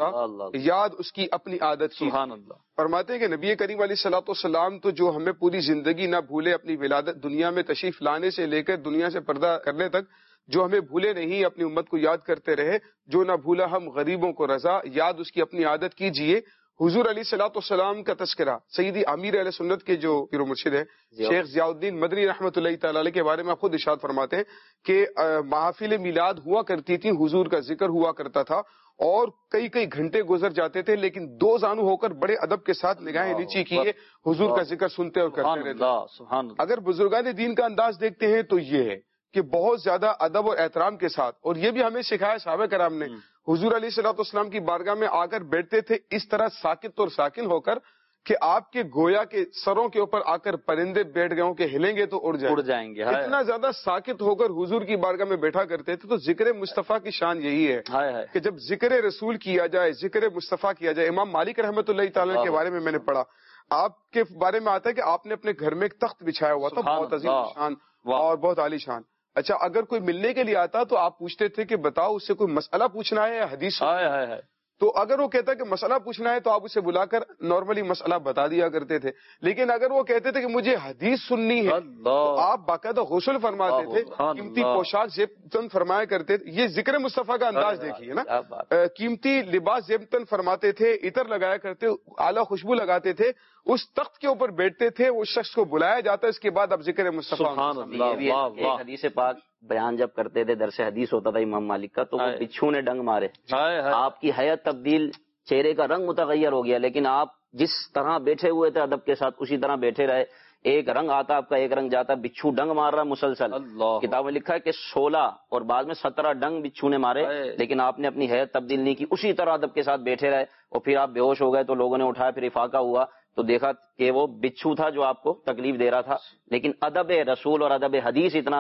C: یاد اس کی اپنی عادت کی۔
B: سبحان اللہ،
C: فرماتے ہیں کہ نبی کریم علیہ الصلوۃ والسلام تو جو ہمیں پوری زندگی نہ بھولے، اپنی ولادت دنیا میں تشریف لانے سے لے کر دنیا سے پردہ کرنے تک جو ہمیں بھولے نہیں، اپنی امت کو یاد کرتے رہے۔ جو نہ بھولا ہم غریبوں کو رضا، یاد اس کی اپنی عادت کیجئے۔ حضور علیہ الصلوۃ والسلام کا تذکرہ سیدی امیر اہل سنت کے جو پیر و مرشد ہے شیخ ضیاء الدین مدنی رحمۃ اللہ تعالی علیہ کے بارے میں آپ خود ارشاد فرماتے ہیں کہ محافل میلاد ہوا کرتی تھی، حضور کا ذکر ہوا کرتا تھا اور کئی کئی گھنٹے گزر جاتے تھے، لیکن دو زانو ہو کر بڑے ادب کے ساتھ نگاہیں نیچی کیے حضور کا ذکر سنتے اور کرتے رہتے۔ اگر بزرگان دین کا انداز دیکھتے ہیں تو یہ ہے کہ بہت زیادہ ادب اور احترام کے ساتھ، اور یہ بھی ہمیں سکھایا صحابہ کرام نے، حضور علیہ الصلوۃ والسلام کی بارگاہ میں آ کر بیٹھتے تھے اس طرح ساکت اور ساکن ہو کر کہ آپ کے گویا کے سروں کے اوپر آ کر پرندے بیٹھ گئے ہوں کہ ہلیں گے تو اڑ جائیں
B: اڑ جائیں گے۔
C: اتنا زیادہ ساکت ہو کر حضور کی بارگاہ میں بیٹھا کرتے تھے۔ تو ذکر مصطفیٰ کی شان یہی ہے کہ جب ذکر رسول کیا جائے، ذکر مصطفیٰ کیا جائے۔ امام مالک رحمۃ اللہ تعالی کے بارے میں میں نے پڑھا، آپ کے بارے میں آتا ہے کہ آپ نے اپنے گھر میں ایک تخت بچھایا ہوا تھا، بہت عظیم شان اور بہت عالی شان۔ اچھا، اگر کوئی ملنے کے لیے آتا تو آپ پوچھتے تھے کہ بتاؤ اس سے کوئی مسئلہ پوچھنا ہے یا حدیث؟ تو اگر وہ کہتا کہ مسئلہ پوچھنا ہے تو آپ اسے بلا کر نارملی مسئلہ بتا دیا کرتے تھے، لیکن اگر وہ کہتے تھے کہ مجھے حدیث سننی ہے تو آپ باقاعدہ غسل فرماتے تھے، قیمتی پوشاک زیب تن فرمایا کرتے تھے۔ یہ ذکر مصطفیٰ کا انداز دیکھیے نا، قیمتی لباس زیب تن فرماتے تھے، عطر لگایا کرتے، اعلیٰ خوشبو لگاتے تھے، اس تخت کے اوپر بیٹھتے تھے، اس شخص کو بلایا جاتا ہے، اس کے بعد اب ذکر مصطفیٰ۔
D: حدیث پاک بیان جب کرتے تھے، درس حدیث ہوتا تھا امام مالک کا، تو وہ بچھو نے ڈنگ مارے، آپ کی حیت تبدیل، چہرے کا رنگ متغیر ہو گیا، لیکن آپ جس طرح بیٹھے ہوئے تھے ادب کے ساتھ اسی طرح بیٹھے رہے۔ ایک رنگ آتا آپ کا، ایک رنگ جاتا، بچھو ڈنگ مار رہا مسلسل۔ کتاب میں لکھا ہے کہ سولہ اور بعد میں سترہ ڈنگ بچھو نے مارے، لیکن آپ نے اپنی حیت تبدیل نہیں کی، اسی طرح ادب کے ساتھ بیٹھے رہے، اور پھر آپ بے ہوش ہو گئے تو لوگوں نے اٹھایا، پھر افاقہ ہوا تو دیکھا کہ وہ بچھو تھا جو آپ کو تکلیف دے رہا تھا، لیکن ادب رسول اور ادب حدیث اتنا تھا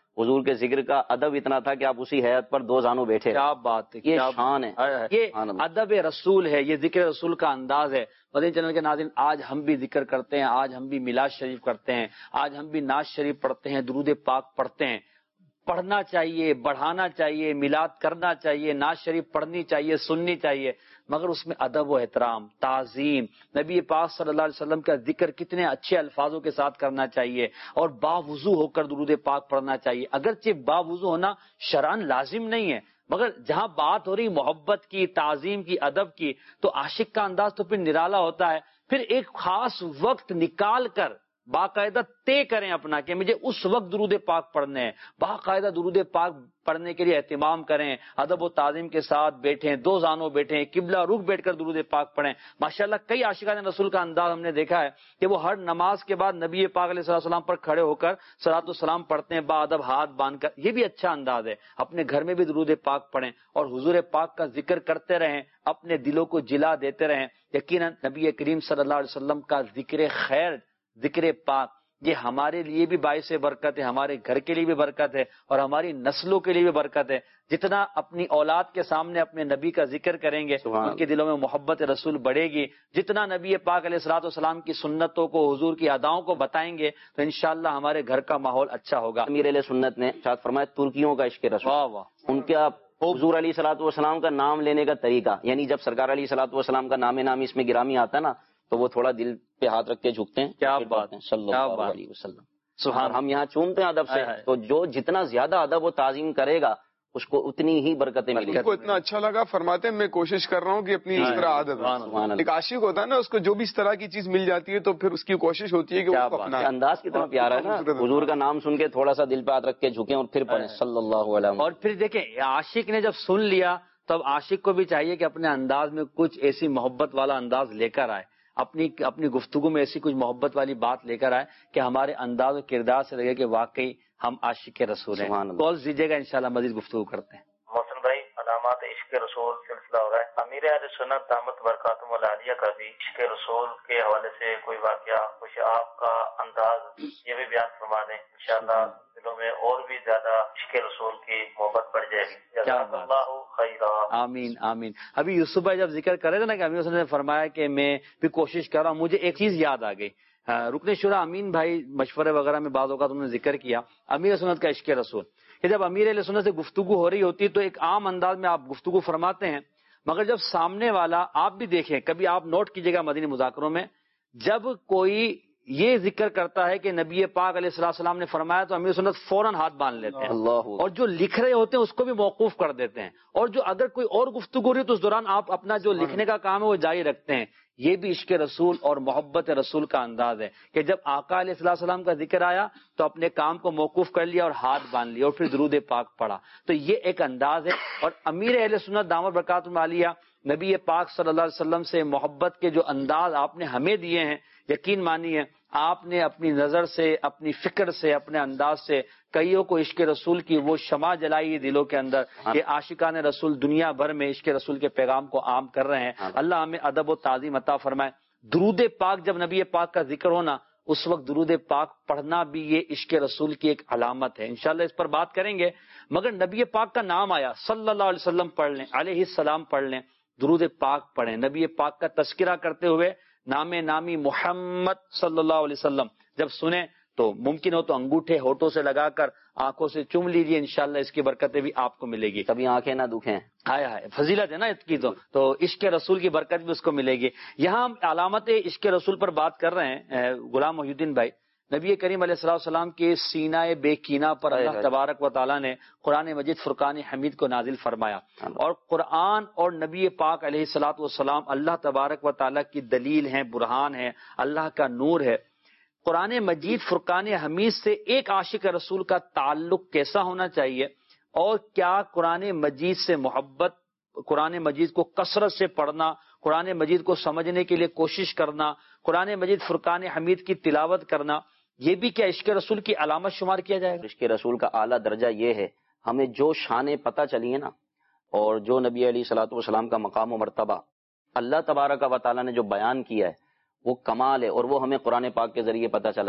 D: حضور کے ذکر کا ادب اتنا تھا کہ آپ اسی حیات پر دو زانوں بیٹھے.
B: کیا بات ہے،
D: یہ
B: کیا
D: شان ہے،
B: یہ ادب رسول ہے، یہ ذکر رسول کا انداز ہے. مدنی چینل کے ناظرین، آج ہم بھی ذکر کرتے ہیں، آج ہم بھی میلاد شریف کرتے ہیں، آج ہم بھی نعت شریف پڑھتے ہیں، درود پاک پڑھتے ہیں. پڑھنا چاہیے، بڑھانا چاہیے، میلاد کرنا چاہیے، نعت شریف پڑھنی چاہیے، سننی چاہیے، مگر اس میں ادب و احترام، تعظیم، نبی پاک صلی اللہ علیہ وسلم کا ذکر کتنے اچھے الفاظوں کے ساتھ کرنا چاہیے اور باوضو ہو کر درود پاک پڑھنا چاہیے. اگرچہ باوضو ہونا شرعاً لازم نہیں ہے، مگر جہاں بات ہو رہی محبت کی، تعظیم کی، ادب کی، تو عاشق کا انداز تو پھر نرالا ہوتا ہے. پھر ایک خاص وقت نکال کر باقاعدہ طے کریں اپنا کہ مجھے اس وقت درود پاک پڑھنے ہیں، باقاعدہ درود پاک پڑھنے کے لیے اہتمام کریں، ادب و تعظیم کے ساتھ بیٹھیں، دو زانوں بیٹھیں، قبلہ رخ بیٹھ کر درود پاک پڑھیں. ماشاءاللہ کئی عاشقان رسول کا انداز ہم نے دیکھا ہے کہ وہ ہر نماز کے بعد نبی پاک علیہ السلام پر کھڑے ہو کر صلاۃ السلام پڑھتے ہیں، با ادب ہاتھ باندھ کر. یہ بھی اچھا انداز ہے. اپنے گھر میں بھی درود پاک پڑھیں اور حضور پاک کا ذکر کرتے رہیں، اپنے دلوں کو جلا دیتے رہیں. یقیناً نبی کریم صلی اللہ علیہ وسلم کا ذکر خیر، ذکر پاک، یہ ہمارے لیے بھی باعث برکت ہے، ہمارے گھر کے لیے بھی برکت ہے اور ہماری نسلوں کے لیے بھی برکت ہے. جتنا اپنی اولاد کے سامنے اپنے نبی کا ذکر کریں گے ان کے دلوں میں محبت رسول بڑھے گی. جتنا نبی پاک علیہ الصلوۃ والسلام کی سنتوں کو، حضور کی اداؤں کو بتائیں گے تو انشاءاللہ ہمارے گھر کا ماحول اچھا ہوگا.
D: امیر علیہ سنت نے ارشاد فرمایا ترکیوں کا عشق رسول.
B: واہ واہ.
D: ان کا حضور علیہ الصلوۃ والسلام کا نام لینے کا طریقہ، یعنی جب سرکار علیہ الصلوۃ والسلام کا نام نامی اس میں گرامی آتا ہے نا تو وہ تھوڑا دل پہ ہاتھ رکھ کے جھکتے ہیں.
B: کیا بات ہے،
D: صلی اللہ علیہ وسلم.
B: سبحان.
D: ہم یہاں چومتے ہیں ادب سے، تو جو جتنا زیادہ ادب و تعظیم کرے گا اس کو اتنی ہی برکتیں ملیں گی.
C: کو اتنا اچھا لگا، فرماتے ہیں میں کوشش کر رہا ہوں کہ اپنی اس طرح عادت ہے. ایک عاشق ہوتا ہے نا، اس کو جو بھی اس طرح کی چیز مل جاتی ہے تو پھر اس کی کوشش ہوتی ہے کہ وہ اپنا
D: انداز کتنا پیارا ہے نا. حضور کا نام سن کے تھوڑا سا دل پہ ہاتھ رکھ کے جھکیں اور پھر پڑھیں صلی اللہ علیہ وسلم.
B: اور پھر دیکھیں عاشق نے جب سن لیا تب عاشق کو بھی چاہیے کہ اپنے انداز میں کچھ ایسی محبت والا انداز لے کر آئے، اپنی اپنی گفتگو میں ایسی کچھ محبت والی بات لے کر آئے کہ ہمارے انداز و کردار سے لگے کہ واقعی ہم عاشق رسول ہیں. کال دیجیے گا، انشاءاللہ مزید گفتگو کرتے ہیں.
G: محسن بھائی، علامات عشق رسول سلسلہ ہو رہا ہے. امیر اہل سنت دامت برکاتہم العالیہ کا بھی عشق رسول کے حوالے سے کوئی واقعہ، کچھ آپ کا انداز یہ بھی بیان فرما دیں. انشاءاللہ دلوں میں اور بھی زیادہ عشق رسول کی محبت بڑھ جائے گی. جزاک اللہ خیرا.
B: آمین آمین. ابھی یوسف بھائی جب ذکر کر رہے تھے نا کہ امیر حسن نے فرمایا کہ میں بھی کوشش کر رہا ہوں، مجھے ایک چیز یاد آ گئی. رکن شورا امین بھائی مشورے وغیرہ میں بعض اوقات انہوں نے ذکر کیا امیر سنت کا عشق رسول کہ جب امیر علیہ سنت سے گفتگو ہو رہی ہوتی ہے تو ایک عام انداز میں آپ گفتگو فرماتے ہیں، مگر جب سامنے والا، آپ بھی دیکھیں کبھی آپ نوٹ کیجئے گا مدنی مذاکروں میں، جب کوئی یہ ذکر کرتا ہے کہ نبی پاک علیہ السلام نے فرمایا تو امیر سنت فوراً ہاتھ باندھ لیتے ہیں اور جو لکھ رہے ہوتے ہیں اس کو بھی موقوف کر دیتے ہیں، اور جو اگر کوئی اور گفتگو ہو رہی ہے تو اس دوران آپ اپنا جو لکھنے کا کام ہے وہ جاری رکھتے ہیں. یہ بھی عشق رسول اور محبت رسول کا انداز ہے کہ جب آقا علیہ السلام کا ذکر آیا تو اپنے کام کو موقوف کر لیا اور ہاتھ باندھ لیا اور پھر درود پاک پڑھا. تو یہ ایک انداز ہے. اور امیر اہل سنت دامت برکاتہم العالیہ نبی پاک صلی اللہ علیہ وسلم سے محبت کے جو انداز آپ نے ہمیں دیے ہیں، یقین مانیے آپ نے اپنی نظر سے، اپنی فکر سے، اپنے انداز سے کئیوں کو عشق رسول کی وہ شمع جلائی دلوں کے اندر کہ عاشقان رسول دنیا بھر میں عشق رسول کے پیغام کو عام کر رہے ہیں. اللہ ہمیں ادب و تعظیم عطا فرمائے. درود پاک جب نبی پاک کا ذکر ہونا اس وقت درود پاک پڑھنا بھی یہ عشق رسول کی ایک علامت ہے. انشاءاللہ اس پر بات کریں گے، مگر نبی پاک کا نام آیا صلی اللہ علیہ وسلم پڑھ لیں، علیہ السلام پڑھ لیں، درود پاک پڑھیں. نبی پاک کا تذکرہ کرتے ہوئے نام نامی محمد صلی اللہ علیہ وسلم جب سنیں تو ممکن ہو تو انگوٹھے ہونٹوں سے لگا کر آنکھوں سے چوم لیجیے، انشاءاللہ اس کی برکتیں بھی آپ کو ملے گی.
D: کبھی آنکھیں نہ دکھیں.
B: ہائے ہائے فضیلت ہے نا اس کی، تو تو عشق رسول کی برکت بھی اس کو ملے گی. یہاں ہم علامت عشق رسول پر بات کر رہے ہیں. غلام محی الدین بھائی، نبی کریم علیہ السلام کے سینہ بے کینہ پر اللہ تبارک و تعالیٰ نے قرآن مجید فرقان حمید کو نازل فرمایا، اور قرآن اور نبی پاک علیہ الصلوۃ والسلام اللہ تبارک و تعالیٰ کی دلیل ہیں، برہان ہے، اللہ کا نور ہے. قرآن مجید فرقان حمید سے ایک عاشق رسول کا تعلق کیسا ہونا چاہیے، اور کیا قرآن مجید سے محبت، قرآن مجید کو کثرت سے پڑھنا، قرآن مجید کو سمجھنے کے لیے کوشش کرنا، قرآن مجید فرقان حمید کی تلاوت کرنا، یہ بھی کیا عشق رسول کی علامت شمار کیا جائے گا؟
D: عشق رسول کا اعلیٰ درجہ یہ ہے، ہمیں جو شانیں پتہ چلی ہیں نا، اور جو نبی علیہ الصلوۃ والسلام کا مقام و مرتبہ اللہ تبارک و تعالیٰ نے جو بیان کیا ہے وہ کمال ہے، اور وہ ہمیں قرآن پاک کے ذریعے پتہ چلا.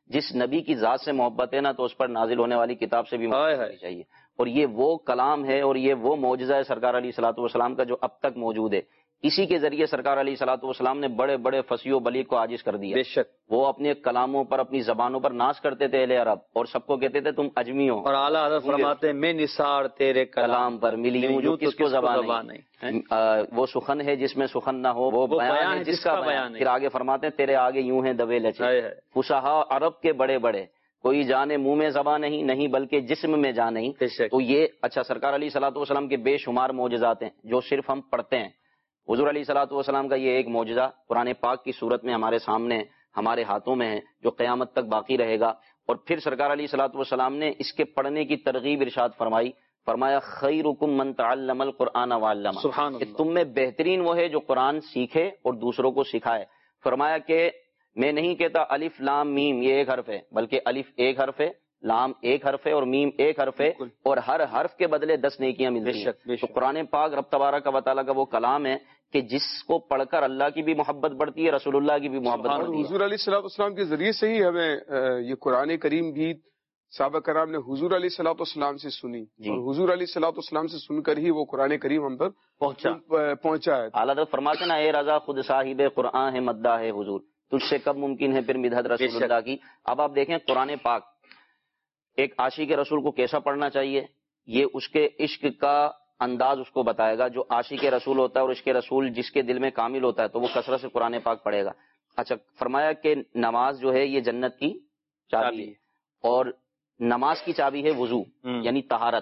D: جس نبی کی ذات سے محبت ہے نا تو اس پر نازل ہونے والی کتاب سے بھی محبت ہونی چاہیے. اور یہ وہ کلام ہے اور یہ وہ معجزہ ہے سرکار علیہ الصلوۃ والسلام کا جو اب تک موجود ہے. اسی کے ذریعے سرکار علیہ الصلوۃ والسلام نے بڑے بڑے فصیح و بلیغ کو عاجز کر دیا.
B: بے شک
D: وہ اپنے کلاموں پر اپنی زبانوں پر ناز کرتے تھے اہل عرب اور سب کو کہتے تھے تم اجمی ہو.
B: اور اعلیٰ حضرت فرماتے ہیں میں نثار تیرے
D: کلام پر ملی ہوں جو کس کو زبان نہیں. وہ سخن ہے جس میں سخن نہ ہو، وہ بیان ہے جس کا بیان. پھر آگے فرماتے ہیں تیرے آگے یوں ہیں دبے لچے. فصحا عرب کے بڑے بڑے، کوئی جانے منہ میں زبان نہیں نہیں بلکہ جسم میں جان نہیں. تو یہ اچھا سرکار علیہ الصلوۃ والسلام کے بے شمار معجزات ہیں جو صرف ہم پڑھتے ہیں. حضور علیہ الصلوۃ والسلام کا یہ ایک معجزہ قرآن پاک کی صورت میں ہمارے سامنے ہمارے ہاتھوں میں ہے جو قیامت تک باقی رہے گا. اور پھر سرکار علیہ الصلوۃ والسلام نے اس کے پڑھنے کی ترغیب ارشاد فرمائی. فرمایا خیرکم من تعلم القرآن وعلمہ،
B: سبحان اللہ،
D: کہ تم میں بہترین وہ ہے جو قرآن سیکھے اور دوسروں کو سکھائے. فرمایا کہ میں نہیں کہتا الف لام میم یہ ایک حرف ہے، بلکہ الف ایک حرف ہے، لام ایک حرف ہے اور میم ایک حرف ہے، اور ہر حرف کے بدلے دس نیکیاں ملتی ہیں. تو قرآن پاک رب تبارک و تعالیٰ کا وہ کلام ہے کہ جس کو پڑھ کر اللہ کی بھی محبت بڑھتی ہے، رسول اللہ کی بھی محبت بڑھتی ہے.
C: حضور علیہ الصلوۃ والسلام کے ذریعے سے ہی ہمیں یہ قرآن کریم بھی صحابہ کرام نے حضور علیہ الصلوۃ والسلام سے سنی
D: جی.
C: اور حضور علیہ الصلوۃ والسلام سے سن کر ہی وہ قرآن کریم ہم پر
B: پہنچا
C: پہنچا ہے.
D: اعلیٰ حضرت فرماتے نا اے رضا خود صاحب قرآن ہے مداح ہے حضور، تجھ سے کب ممکن ہے پھر مدحت رسول اللہ کی. اب آپ دیکھیں قرآن پاک ایک عاشق رسول کو کیسا پڑھنا چاہیے، یہ اس کے عشق کا انداز اس کو بتائے گا. جو عاشق رسول ہوتا ہے اور عشق رسول جس کے دل میں کامل ہوتا ہے تو وہ کثرت سے قرآن پاک پڑھے گا. اچھا فرمایا کہ نماز جو ہے یہ جنت کی چابی ہے، اور نماز کی چابی ہے وضو یعنی طہارت.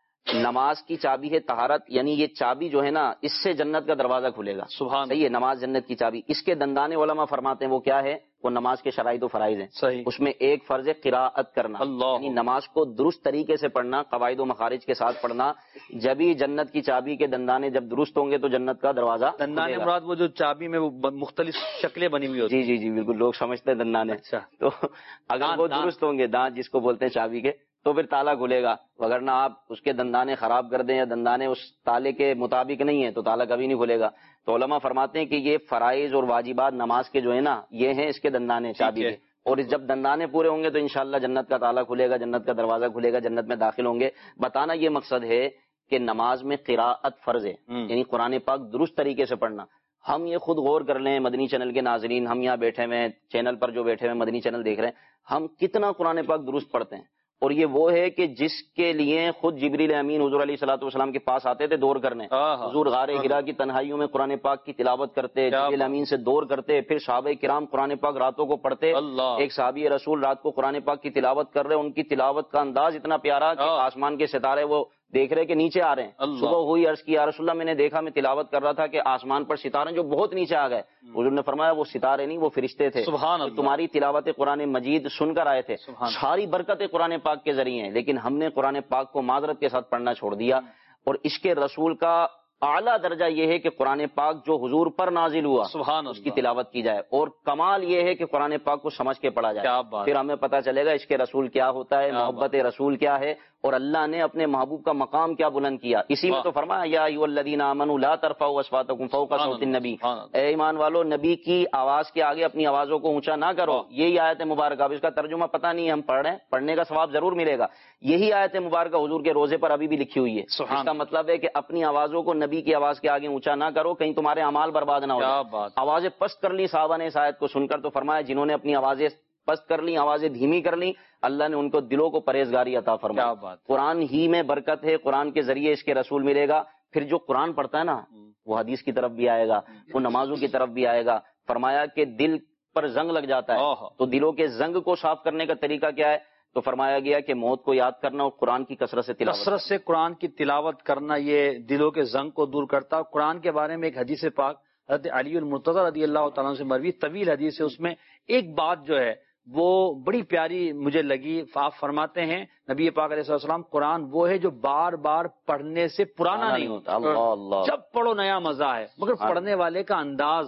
D: نماز کی چابی ہے طہارت، یعنی یہ چابی جو ہے نا اس سے جنت کا دروازہ کھلے گا.
B: سبحان
D: صحیح ہے، نماز جنت کی چابی. اس کے دندانے علماء فرماتے ہیں وہ کیا ہے، وہ نماز کے شرائط و فرائض ہیں.
B: صحیح.
D: اس میں ایک فرض ہے قراءت کرنا،
B: اللہ،
D: یعنی نماز کو درست طریقے سے پڑھنا، قواعد و مخارج کے ساتھ پڑھنا. جبھی جنت کی چابی کے دندانے جب درست ہوں گے تو جنت کا دروازہ.
B: دندانے مراد وہ جو چابی میں وہ مختلف شکلیں بنی ہوئی ہوتی
D: جی جی جی بالکل، لوگ سمجھتے ہیں دندانے.
B: اچھا،
D: تو اگر وہ درست ہوں گے دانت جس کو بولتے ہیں چابی کے تو پھر تالا کھلے گا، وگرنہ آپ اس کے دندانے خراب کر دیں یا دندانے اس تالے کے مطابق نہیں ہے تو تالا کبھی نہیں کھلے گا. تو علماء فرماتے ہیں کہ یہ فرائض اور واجبات نماز کے جو ہے نا یہ ہیں اس کے دندانے چابی کے، اور جب دندانے پورے ہوں گے تو انشاءاللہ جنت کا تالا کھلے گا، جنت کا دروازہ کھلے گا، جنت میں داخل ہوں گے. بتانا یہ مقصد ہے کہ نماز میں قراءت فرض ہے، یعنی قرآن پاک درست طریقے سے پڑھنا. ہم یہ خود غور کر لیں مدنی چینل کے ناظرین، ہم یہاں بیٹھے ہوئے چینل پر جو بیٹھے ہوئے مدنی چینل دیکھ رہے ہیں، ہم کتنا قرآن پاک درست پڑھتے ہیں. اور یہ وہ ہے کہ جس کے لیے خود جبریل امین حضور علیہ الصلوۃ والسلام کے پاس آتے تھے دور کرنے. حضور غار ہرا کی تنہائیوں میں قرآن پاک کی تلاوت کرتے، جبریل امین سے دور کرتے، پھر صحابہ کرام قرآن پاک راتوں کو پڑھتے. ایک صحابی رسول رات کو قرآن پاک کی تلاوت کر رہے، ان کی تلاوت کا انداز اتنا پیارا کہ آسمان کے ستارے وہ دیکھ رہے کہ نیچے آ رہے ہیں. صبح ہوئی عرض کی یا رسول اللہ میں نے دیکھا میں تلاوت کر رہا تھا کہ آسمان پر ستارے جو بہت نیچے آ گئے. حضور نے فرمایا وہ ستارے نہیں وہ فرشتے تھے، تمہاری تلاوت قرآن مجید سن کر آئے تھے. ساری برکت قرآن پاک کے ذریعے ہیں، لیکن ہم نے قرآن پاک کو معذرت کے ساتھ پڑھنا چھوڑ دیا. اور عشق رسول کا اعلیٰ درجہ یہ ہے کہ قرآن پاک جو حضور پر نازل ہوا
B: سبحان
D: اس کی تلاوت کی جائے، اور کمال یہ ہے کہ قرآن پاک کو سمجھ کے پڑھا جائے. پھر ہمیں پتہ چلے گا عشق رسول کیا ہوتا ہے، محبت رسول کیا ہے، اور اللہ نے اپنے محبوب کا مقام کیا بلند کیا. اسی میں تو فرمایا یا ایھا الذین آمنوا لا ترفعوا اصواتکم فوق صوت النبی، اے ایمان والو نبی کی آواز کے آگے اپنی آوازوں کو اونچا نہ کرو. یہی آیت مبارکہ، اب اس کا ترجمہ پتہ نہیں ہے، ہم پڑھ رہے ہیں، پڑھنے کا ثواب ضرور ملے گا. یہی آیت مبارکہ حضور کے روزے پر ابھی بھی لکھی ہوئی ہے. اس کا مطلب ہے کہ اپنی آوازوں کو نبی کی آواز کے آگے اونچا نہ کرو، کہیں تمہارے اعمال برباد نہ ہو. آوازیں پست کر لی صحابہ نے اس آیت کو سن کر، تو فرمایا جنہوں نے اپنی آوازیں پست کر لی، آوازیں دھیمی کر لی، اللہ نے ان کو دلوں کو پرہیزگاری عطا فرمایا. قرآن ہی میں برکت ہے، قرآن کے ذریعے اس کے رسول ملے گا. پھر جو قرآن پڑھتا ہے نا وہ حدیث کی طرف بھی آئے گا، وہ نمازوں کی طرف بھی آئے گا. فرمایا کہ دل پر زنگ لگ جاتا ہے تو دلوں کے زنگ کو صاف کرنے کا طریقہ کیا ہے، تو فرمایا گیا کہ موت کو یاد کرنا اور قرآن کی کثرت سے تلاوت
B: کثرت سے قرآن کی تلاوت کرنا یہ دلوں کے زنگ کو دور کرتا. قرآن کے بارے میں ایک حدیث پاک حضرت علی المرتضی رضی اللہ تعالیٰ سے مروی طویل حدیث ہے، اس میں ایک بات جو ہے وہ بڑی پیاری مجھے لگی. آپ فرماتے ہیں نبی پاک علیہ السلام قرآن وہ ہے جو بار بار پڑھنے سے پرانا نہیں ہوتا.
D: اللہ اللہ
B: جب پڑھو نیا مزہ ہے، مگر پڑھنے والے کا انداز ہو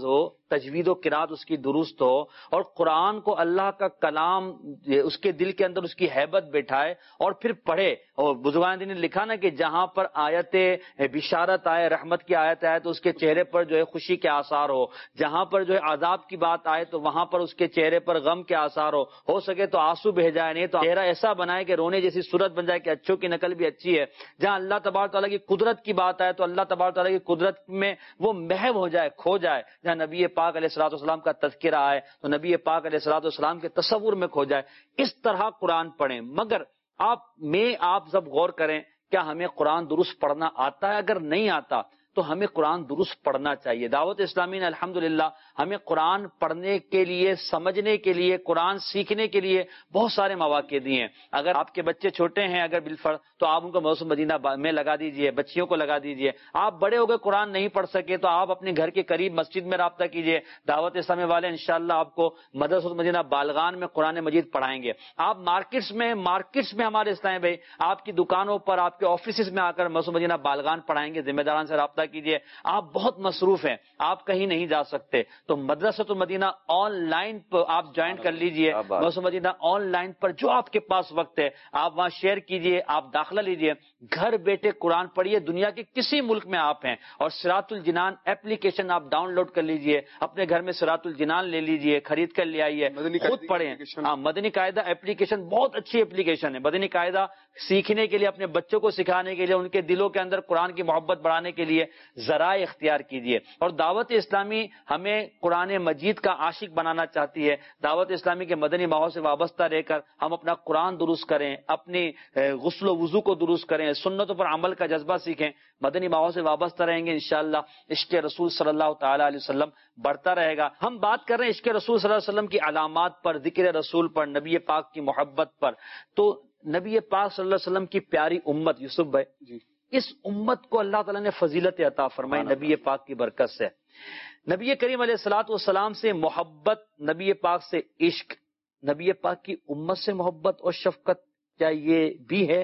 B: تجوید و قرات اس کی درست ہو اور قرآن کو اللہ کا کلام اس کے دل کے اندر اس کی ہیبت بیٹھائے اور پھر پڑھے. اور بزرگان دین نے لکھا نا کہ جہاں پر آیت بشارت آئے، رحمت کی آیت آئے تو اس کے چہرے پر جو ہے خوشی کے آثار ہو، جہاں پر جو ہے عذاب کی بات آئے تو وہاں پر اس کے چہرے پر غم کے آثار ہو ہو سکے تو آنسو بہ جائے، نہیں تو چہرہ ایسا بنائے کہ رونے جیسی صورت بن جائے کہ اچھوں کی نقل بھی اچھی ہے. جہاں اللہ تبارک تعالیٰ کی قدرت کی بات آئے تو اللہ تبارک تعالیٰ کی قدرت میں وہ محو ہو جائے، کھو جائے. جہاں نبی پاک علیہ الصلوۃ والسلام کا تذکرہ آئے تو نبی پاک علیہ الصلوۃ والسلام کے تصور میں کھو جائے. اس طرح قرآن پڑھیں. مگر آپ میں آپ سب غور کریں، کیا ہمیں قرآن درست پڑھنا آتا ہے؟ اگر نہیں آتا تو ہمیں قرآن درست پڑھنا چاہیے. دعوت اسلامی نے الحمدللہ ہمیں قرآن پڑھنے کے لیے، سمجھنے کے لیے، قرآن سیکھنے کے لیے بہت سارے مواقع دیے ہیں. اگر آپ کے بچے چھوٹے ہیں اگر بالفرض تو آپ ان کو موسم مدینہ میں لگا دیجئے، بچیوں کو لگا دیجئے. آپ بڑے ہو گئے قرآن نہیں پڑھ سکے تو آپ اپنے گھر کے قریب مسجد میں رابطہ کیجئے. دعوت اسلامی والے انشاءاللہ آپ کو مدرسۃ مدینہ بالغان میں قرآن مجید پڑھائیں گے. آپ مارکیٹس میں مارکیٹس میں ہمارے اسلامی بھائی آپ کی دکانوں پر، آپ کے آفیسز میں آ کر موسم مدینہ بالغان پڑھائیں گے. ذمہ داران سے رابطہ کیجئے. آپ بہت مصروف ہیں، آپ کہیں نہیں جا سکتے تو مدرسۃ المدینہ آن لائن پر آپ جوائن کر لیجئے. مدرسۃ المدینہ آن لائن پر جو آپ کے پاس وقت ہے آپ وہاں شیئر کیجئے، آپ داخلہ لیجئے. گھر بیٹھے قرآن پڑھیے. دنیا کے کسی ملک میں آپ ہیں اور صراط الجنان ایپلیکیشن آپ ڈاؤن لوڈ کر لیجئے. اپنے گھر میں صراط الجنان لے لیجئے، خرید کر لے آئیے، خود پڑھیں. ہاں، مدنی قاعدہ ایپلیکیشن بہت اچھی ایپلیکیشن ہے. مدنی قاعدہ سیکھنے کے لیے، اپنے بچوں کو سکھانے کے لیے، ان کے دلوں کے اندر قرآن کی محبت بڑھانے کے لیے ذرائع اختیار کیجیے. اور دعوت اسلامی ہمیں قرآن مجید کا عاشق بنانا چاہتی ہے. دعوت اسلامی کے مدنی ماحول سے وابستہ رہ کر ہم اپنا قرآن درست کریں، اپنی غسل و وضو کو درست کریں، سنتوں پر عمل کا جذبہ سیکھیں. مدنی ماحول سے وابستہ رہیں گے انشاءاللہ عشق رسول صلی اللہ تعالی علیہ وسلم بڑھتا رہے گا. ہم بات کر رہے ہیں عشق رسول صلی اللہ علیہ وسلم کی علامات پر، ذکر رسول پر، نبی پاک کی محبت پر. تو نبی پاک صلی اللہ علیہ وسلم کی پیاری امت یوسف بھائی جی، اس امت کو اللہ تعالیٰ نے فضیلت عطا فرمائی نبی پاک کی برکت سے. نبی کریم علیہ الصلوۃ والسلام سے محبت، نبی پاک سے عشق، نبی پاک کی امت سے محبت اور شفقت، کیا یہ بھی ہے؟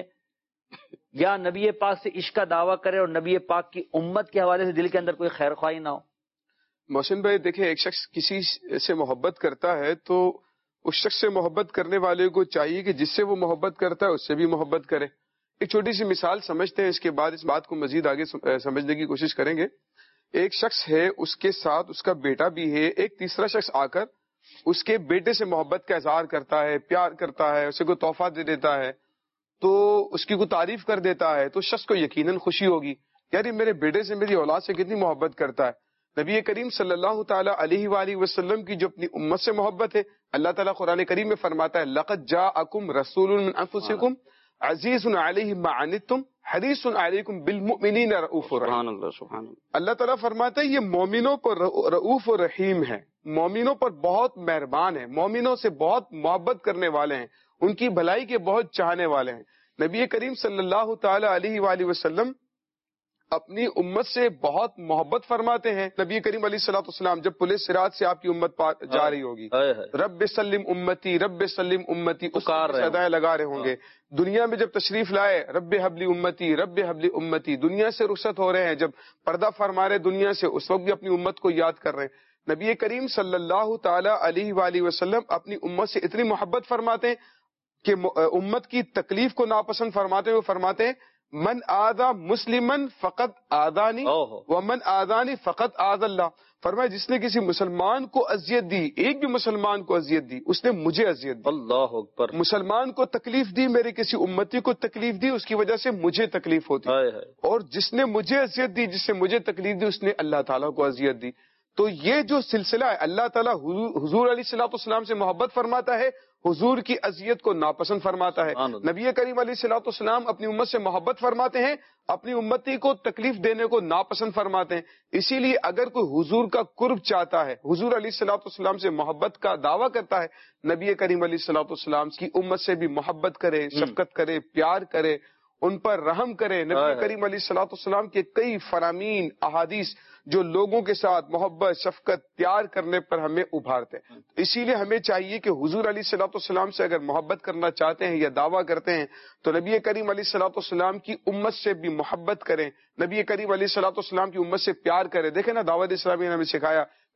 B: یا نبی پاک سے عشق کا دعویٰ کرے اور نبی پاک کی امت کے حوالے سے دل کے اندر کوئی خیر خواہی نہ ہو؟
C: محسن بھائی دیکھیں، ایک شخص کسی سے محبت کرتا ہے تو اس شخص سے محبت کرنے والے کو چاہیے کہ جس سے وہ محبت کرتا ہے اس سے بھی محبت کرے. ایک چھوٹی سی مثال سمجھتے ہیں، اس کے بعد اس بات کو مزید آگے سمجھنے کی کوشش کریں گے. ایک شخص ہے، اس کے ساتھ اس کا بیٹا بھی ہے. ایک تیسرا شخص آ کر اس کے بیٹے سے محبت کا اظہار کرتا ہے، پیار کرتا ہے، اسے کوئی تحفہ دے دیتا ہے، تو اس کی کوئی تعریف کر دیتا ہے تو شخص کو یقیناً خوشی ہوگی، یار یہ میرے بیٹے سے، میری اولاد سے کتنی محبت کرتا ہے. نبی کریم صلی اللہ تعالی علیہ وآلہ وسلم کی جو اپنی امت سے محبت ہے، اللہ تعالیٰ قرآن کریم میں فرماتا ہے لَقَدْ جَاءَكُمْ رَسُولٌ مِّنْ أَنفُسِكُمْ عَزِيزٌ عَلَيْهِ مَا عَنِتُّمْ حَرِيصٌ عَلَيْكُمْ بِالْمُؤْمِنِينَ رَءُوفٌ رَحِيمٌ. اللہ تعالیٰ فرماتا ہے یہ مومنوں پر رؤوف و رحیم ہے، مومنوں پر بہت مہربان ہے، مومنوں سے بہت محبت کرنے والے ہیں، ان کی بھلائی کے بہت چاہنے والے ہیں. نبی کریم صلی اللہ تعالی علیہ وآلہ وسلم اپنی امت سے بہت محبت فرماتے ہیں. نبی کریم علیہ الصلوۃ والسلام جب پل صراط سے آپ کی امت جا رہی ہوگی، رب سلم امتی، رب سلم امتی، اس صدائیں لگا رہے ہوں گے. دنیا میں جب تشریف لائے، رب حبلی امتی، رب حبلی امتی. دنیا سے رخصت ہو رہے ہیں، جب پردہ فرما رہے دنیا سے، اس وقت بھی اپنی امت کو یاد کر رہے ہیں. نبی کریم صلی اللہ تعالی علیہ وآلہ وسلم اپنی امت سے اتنی محبت فرماتے ہیں کہ امت کی تکلیف کو ناپسند فرماتے ہوئے فرماتے ہیں من آذا مسلمن فقط آذانی ومن آذانی فقط آذ اللہ. فرمایا جس نے کسی مسلمان کو اذیت دی، ایک بھی مسلمان کو اذیت دی، اس نے مجھے اذیت دی. اللہ اکبر. مسلمان کو تکلیف دی، میرے کسی امتی کو تکلیف دی، اس کی وجہ سے مجھے تکلیف ہوتی. اور جس نے مجھے اذیت دی، جس سے مجھے تکلیف دی، اس نے اللہ تعالیٰ کو اذیت دی. تو یہ جو سلسلہ ہے، اللہ تعالیٰ حضور علیہ الصلوۃ والسلام سے محبت فرماتا ہے، حضور کی اذیت کو ناپسند فرماتا ہے. نبی کریم علیہ الصلوۃ والسلام اپنی امت سے محبت فرماتے ہیں، اپنی امتی کو تکلیف دینے کو ناپسند فرماتے ہیں. اسی لیے اگر کوئی حضور کا قرب چاہتا ہے، حضور علیہ الصلوۃ والسلام سے محبت کا دعویٰ کرتا ہے، نبی کریم علیہ الصلوۃ والسلام کی امت سے بھی محبت کرے، شفقت کرے، پیار کرے، ان پر رحم کرے. نبی کریم علیہ الصلوۃ والسلام کے کئی فرامین احادیث جو لوگوں کے ساتھ محبت، شفقت، پیار کرنے پر ہمیں ابھارتے ہیں. اسی لیے ہمیں چاہیے کہ حضور علیہ الصلوۃ والسلام سے اگر محبت کرنا چاہتے ہیں یا دعویٰ کرتے ہیں تو نبی کریم علیہ الصلوۃ والسلام کی امت سے بھی محبت کریں، نبی کریم علیہ الصلوۃ والسلام کی امت سے پیار کریں. دیکھیں نا، دعوت اسلامی نے ہمیں سکھایا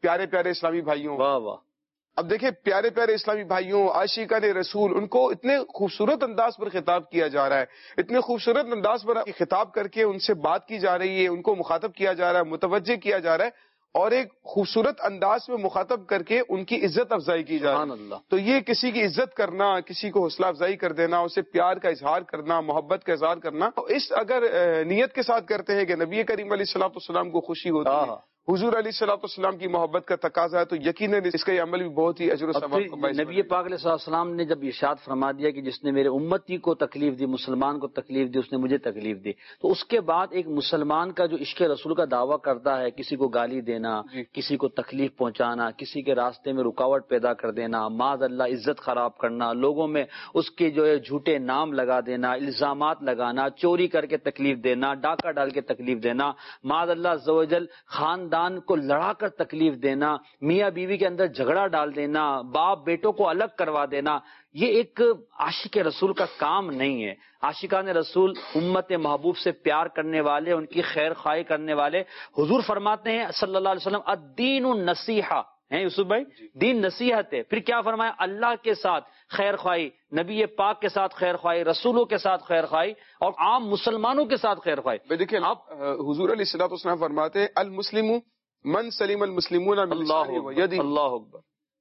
C: پیارے پیارے اسلامی بھائیوں،
B: واہ واہ،
C: اب دیکھیں پیارے پیارے اسلامی بھائیوں، عاشقان رسول، ان کو اتنے خوبصورت انداز پر خطاب کیا جا رہا ہے، اتنے خوبصورت انداز پر خطاب کر کے ان سے بات کی جا رہی ہے، ان کو مخاطب کیا جا رہا ہے، متوجہ کیا جا رہا ہے، اور ایک خوبصورت انداز میں مخاطب کر کے ان کی عزت افزائی کی جا رہی ہے۔ تو یہ کسی کی عزت کرنا، کسی کو حوصلہ افزائی کر دینا، اسے پیار کا اظہار کرنا، محبت کا اظہار کرنا، اس اگر نیت کے ساتھ کرتے ہیں کہ نبی کریم علیہ الصلوۃ والسلام کو خوشی ہوتی ہے، حضور علیہ الصلوۃ والسلام کی محبت کا تقاضا ہے، تو یقیناً اس کا یہ عمل بھی بہت ہی اجر و ثواب کا باعث ہے۔
B: نبی پاک علیہ السلام نے جب ارشاد فرما دیا کہ جس نے میرے امتی کو تکلیف دی، مسلمان کو تکلیف دی، اس نے مجھے تکلیف دی، تو اس کے بعد ایک مسلمان کا جو عشق رسول کا دعویٰ کرتا ہے، کسی کو گالی دینا، کسی کو تکلیف پہنچانا، کسی کے راستے میں رکاوٹ پیدا کر دینا، معاذ اللہ عزت خراب کرنا، لوگوں میں اس کے جو ہے جھوٹے نام لگا دینا، الزامات لگانا، چوری کر کے تکلیف دینا، ڈاکہ ڈال کے تکلیف دینا، معاذ اللہ عز و جل خاندان کو لڑا کر تکلیف دینا، میاں بیوی کے اندر جھگڑا ڈال دینا، باپ بیٹوں کو الگ کروا دینا، یہ ایک عاشق رسول کا کام نہیں ہے۔ عاشقان رسول امت محبوب سے پیار کرنے والے، ان کی خیر خواہی کرنے والے، حضور فرماتے ہیں صلی اللہ علیہ وسلم الدین النصیحہ ہیں یوسف بھائی، دین نصیحت ہے۔ پھر کیا فرمایا؟ اللہ کے ساتھ خیر خواہی، نبی پاک کے ساتھ خیر خواہی، رسولوں کے ساتھ خیر خواہی، اور عام مسلمانوں کے ساتھ خیر خواہی۔
C: دیکھیں آپ حضور علیہ الصلوۃ والسلام فرماتے ہیں المسلم من سلیم المسلمون من لسانہ ویدہ، اللہ اکبر،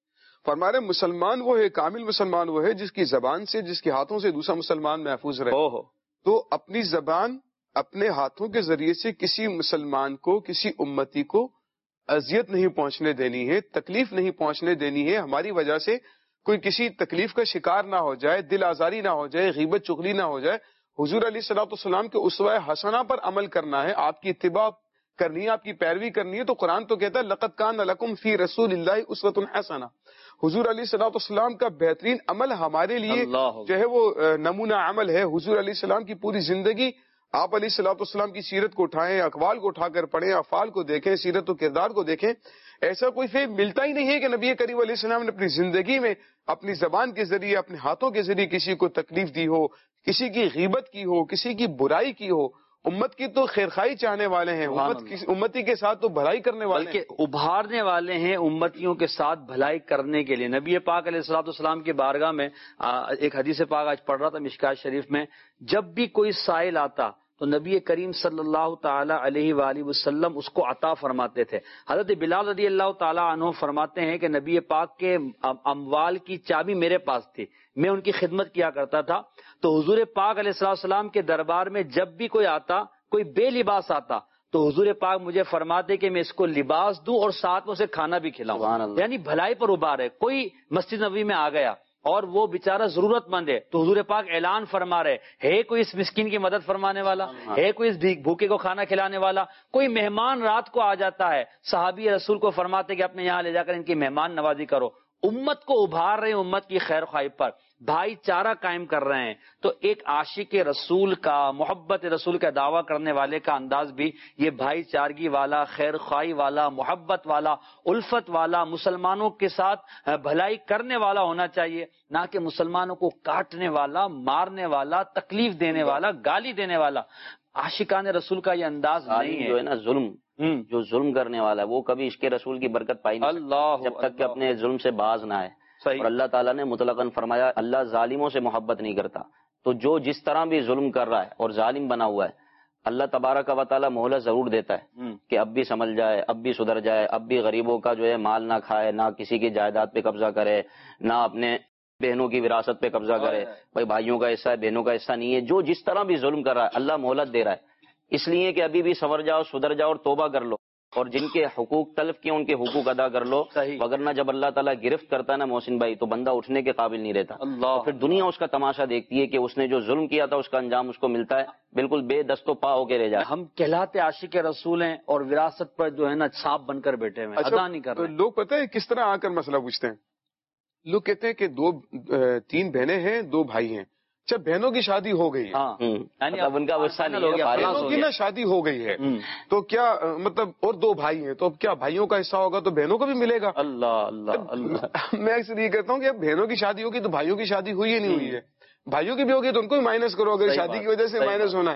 C: فرما رہے مسلمان وہ ہے، کامل مسلمان وہ ہے جس کی زبان سے، جس کے ہاتھوں سے دوسرا مسلمان محفوظ رہے۔ تو اپنی زبان، اپنے ہاتھوں کے ذریعے سے کسی مسلمان کو، کسی امتی کو اذیت نہیں پہنچنے دینی ہے، تکلیف نہیں پہنچنے دینی ہے، ہماری وجہ سے کوئی کسی تکلیف کا شکار نہ ہو جائے، دل آزاری نہ ہو جائے، غیبت چغلی نہ ہو جائے۔ حضور علیہ الصلوۃ والسلام کے اسوہ حسنہ پر عمل کرنا ہے، آپ کی اتباع کرنی ہے، آپ کی پیروی کرنی ہے۔ تو قرآن تو کہتا ہے لقد کان لکم فی رسول اللہ اسوۃ حسنہ، حضور علیہ الصلوۃ والسلام کا بہترین عمل ہمارے لیے جو ہے وہ نمونہ عمل ہے۔ حضور علیہ السلام کی پوری زندگی، آپ علیہ الصلوۃ والسلام کی سیرت کو اٹھائیں، اقوال کو اٹھا کر پڑھیں، افعال کو دیکھیں، سیرت و کردار کو دیکھیں، ایسا کوئی فیض ملتا ہی نہیں ہے کہ نبی کریم علیہ السلام نے اپنی زندگی میں اپنی زبان کے ذریعے، اپنے ہاتھوں کے ذریعے کسی کو تکلیف دی ہو، کسی کی غیبت کی ہو، کسی کی برائی کی ہو۔ امت کی تو خیرخواہی چاہنے والے ہیں، امت کی امتی کے ساتھ تو بھلائی کرنے والے ہیں،
B: بلکہ ابھارنے والے ہیں امتیوں کے ساتھ بھلائی کرنے کے لیے۔ نبی پاک علیہ الصلوۃ والسلام کی بارگاہ میں ایک حدیث پاک آج پڑھ رہا تھا مشکات شریف میں، جب بھی کوئی سائل آتا تو نبی کریم صلی اللہ تعالی علیہ وآلہ وسلم اس کو عطا فرماتے تھے۔ حضرت بلال رضی اللہ تعالی عنہ فرماتے ہیں کہ نبی پاک کے اموال کی چابی میرے پاس تھی، میں ان کی خدمت کیا کرتا تھا۔ تو حضور پاک علیہ السلام کے دربار میں جب بھی کوئی آتا، کوئی بے لباس آتا، تو حضور پاک مجھے فرماتے کہ میں اس کو لباس دوں اور ساتھ میں اسے کھانا بھی کھلاؤں، یعنی بھلائی پر ابھار ہے۔ کوئی مسجد نبوی میں آ گیا اور وہ بیچارہ ضرورت مند ہے، تو حضور پاک اعلان فرما رہے ہے کوئی اس مسکین کی مدد فرمانے والا ہے، کوئی اس بھوکے کو کھانا کھلانے والا۔ کوئی مہمان رات کو آ جاتا ہے، صحابی رسول کو فرماتے کہ اپنے یہاں لے جا کر ان کی مہمان نوازی کرو۔ امت کو ابھار رہے ہیں، امت کی خیر خواہی پر بھائی چارہ قائم کر رہے ہیں۔ تو ایک عاشق رسول کا، محبت رسول کا دعویٰ کرنے والے کا انداز بھی یہ بھائی چارگی والا، خیر خواہی والا، محبت والا، الفت والا، مسلمانوں کے ساتھ بھلائی کرنے والا ہونا چاہیے، نہ کہ مسلمانوں کو کاٹنے والا، مارنے والا، تکلیف دینے والا، گالی دینے والا۔ عاشقان رسول کا یہ انداز نہیں ہے۔
D: جو ہے نا ظلم، جو ظلم کرنے والا ہے وہ کبھی عشق رسول کی برکت پائی نہیں
B: اللہ
D: جب تک کہ اپنے ظلم سے باز نہ آئے۔ اور اللہ تعالیٰ نے مطلقاً فرمایا اللہ ظالموں سے محبت نہیں کرتا۔ تو جو جس طرح بھی ظلم کر رہا ہے اور ظالم بنا ہوا ہے، اللہ تبارک و تعالیٰ مہلت ضرور دیتا ہے کہ اب بھی سمجھ جائے، اب بھی سدھر جائے، اب بھی غریبوں کا جو ہے مال نہ کھائے، نہ کسی کی جائیداد پہ قبضہ کرے، نہ اپنے بہنوں کی وراثت پہ قبضہ کرے۔ بھائی بھائیوں کا حصہ ہے، بہنوں کا حصہ نہیں ہے۔ جو جس طرح بھی ظلم کر رہا ہے اللہ مہلت دے رہا ہے، اس لیے کہ ابھی بھی سنور جاؤ، سدھر جاؤ اور توبہ کر لو، اور جن کے حقوق تلف کیے ان کے حقوق ادا کر لو، وگرنہ جب اللہ تعالیٰ گرفت کرتا ہے نا محسن بھائی تو بندہ اٹھنے کے قابل نہیں رہتا۔ اللہ پھر دنیا اس کا تماشا دیکھتی ہے کہ اس نے جو ظلم کیا تھا اس کا انجام اس کو ملتا ہے، بالکل بے دست و پا ہو کے رہ جائے۔
B: ہم کہلاتے عاشق رسول ہیں اور وراثت پر جو ہے نا سانپ بن کر بیٹھے ہوئے، ادا نہیں کر رہے۔
C: لوگ پتہ ہے کس طرح آ کر مسئلہ پوچھتے ہیں، لوگ کہتے ہیں کہ دو تین بہنیں ہیں، دو بھائی ہیں، اچھا بہنوں کی شادی ہو گئی ہے،
D: ان کا غصہ نہیں ہو گیا،
C: بہنوں کی نا شادی ہو گئی ہے تو کیا مطلب، اور دو بھائی ہیں تو اب کیا بھائیوں کا حصہ ہوگا تو بہنوں کو بھی ملے گا؟
B: اللہ اللہ اللہ
C: میں اکثر یہ کہتا ہوں کہ اب بہنوں کی شادی ہوگی تو بھائیوں کی شادی ہوئی ہی نہیں ہوئی ہے، بھائیوں کی بھی ہوگی تو ان کو بھی مائنس کرو اگر شادی کی وجہ سے مائنس ہونا ہے۔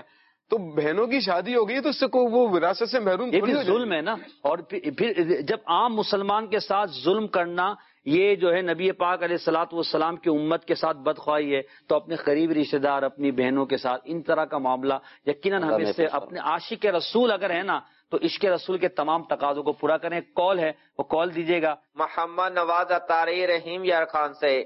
C: تو بہنوں کی شادی ہو گئی تو اس سے کوئی وہ وراثت سے محروم
B: یہ
C: تھوڑی
B: بھی
C: ہو جائے؟
B: ظلم ہے نا. اور پھر پھر جب عام مسلمان کے ساتھ ظلم کرنا یہ جو ہے نبی پاک علیہ الصلوۃ والسلام کی امت کے ساتھ بدخواہی ہے، تو اپنے قریبی رشتہ دار، اپنی بہنوں کے ساتھ ان طرح کا معاملہ یقیناً ہم اس سے اپنے عاشق رسول اگر ہے نا تو عشق رسول کے تمام تقاضوں کو پورا کریں. کال ہے وہ کال دیجیے گا.
H: محمد نواز اتاری رحیم یار خان سے.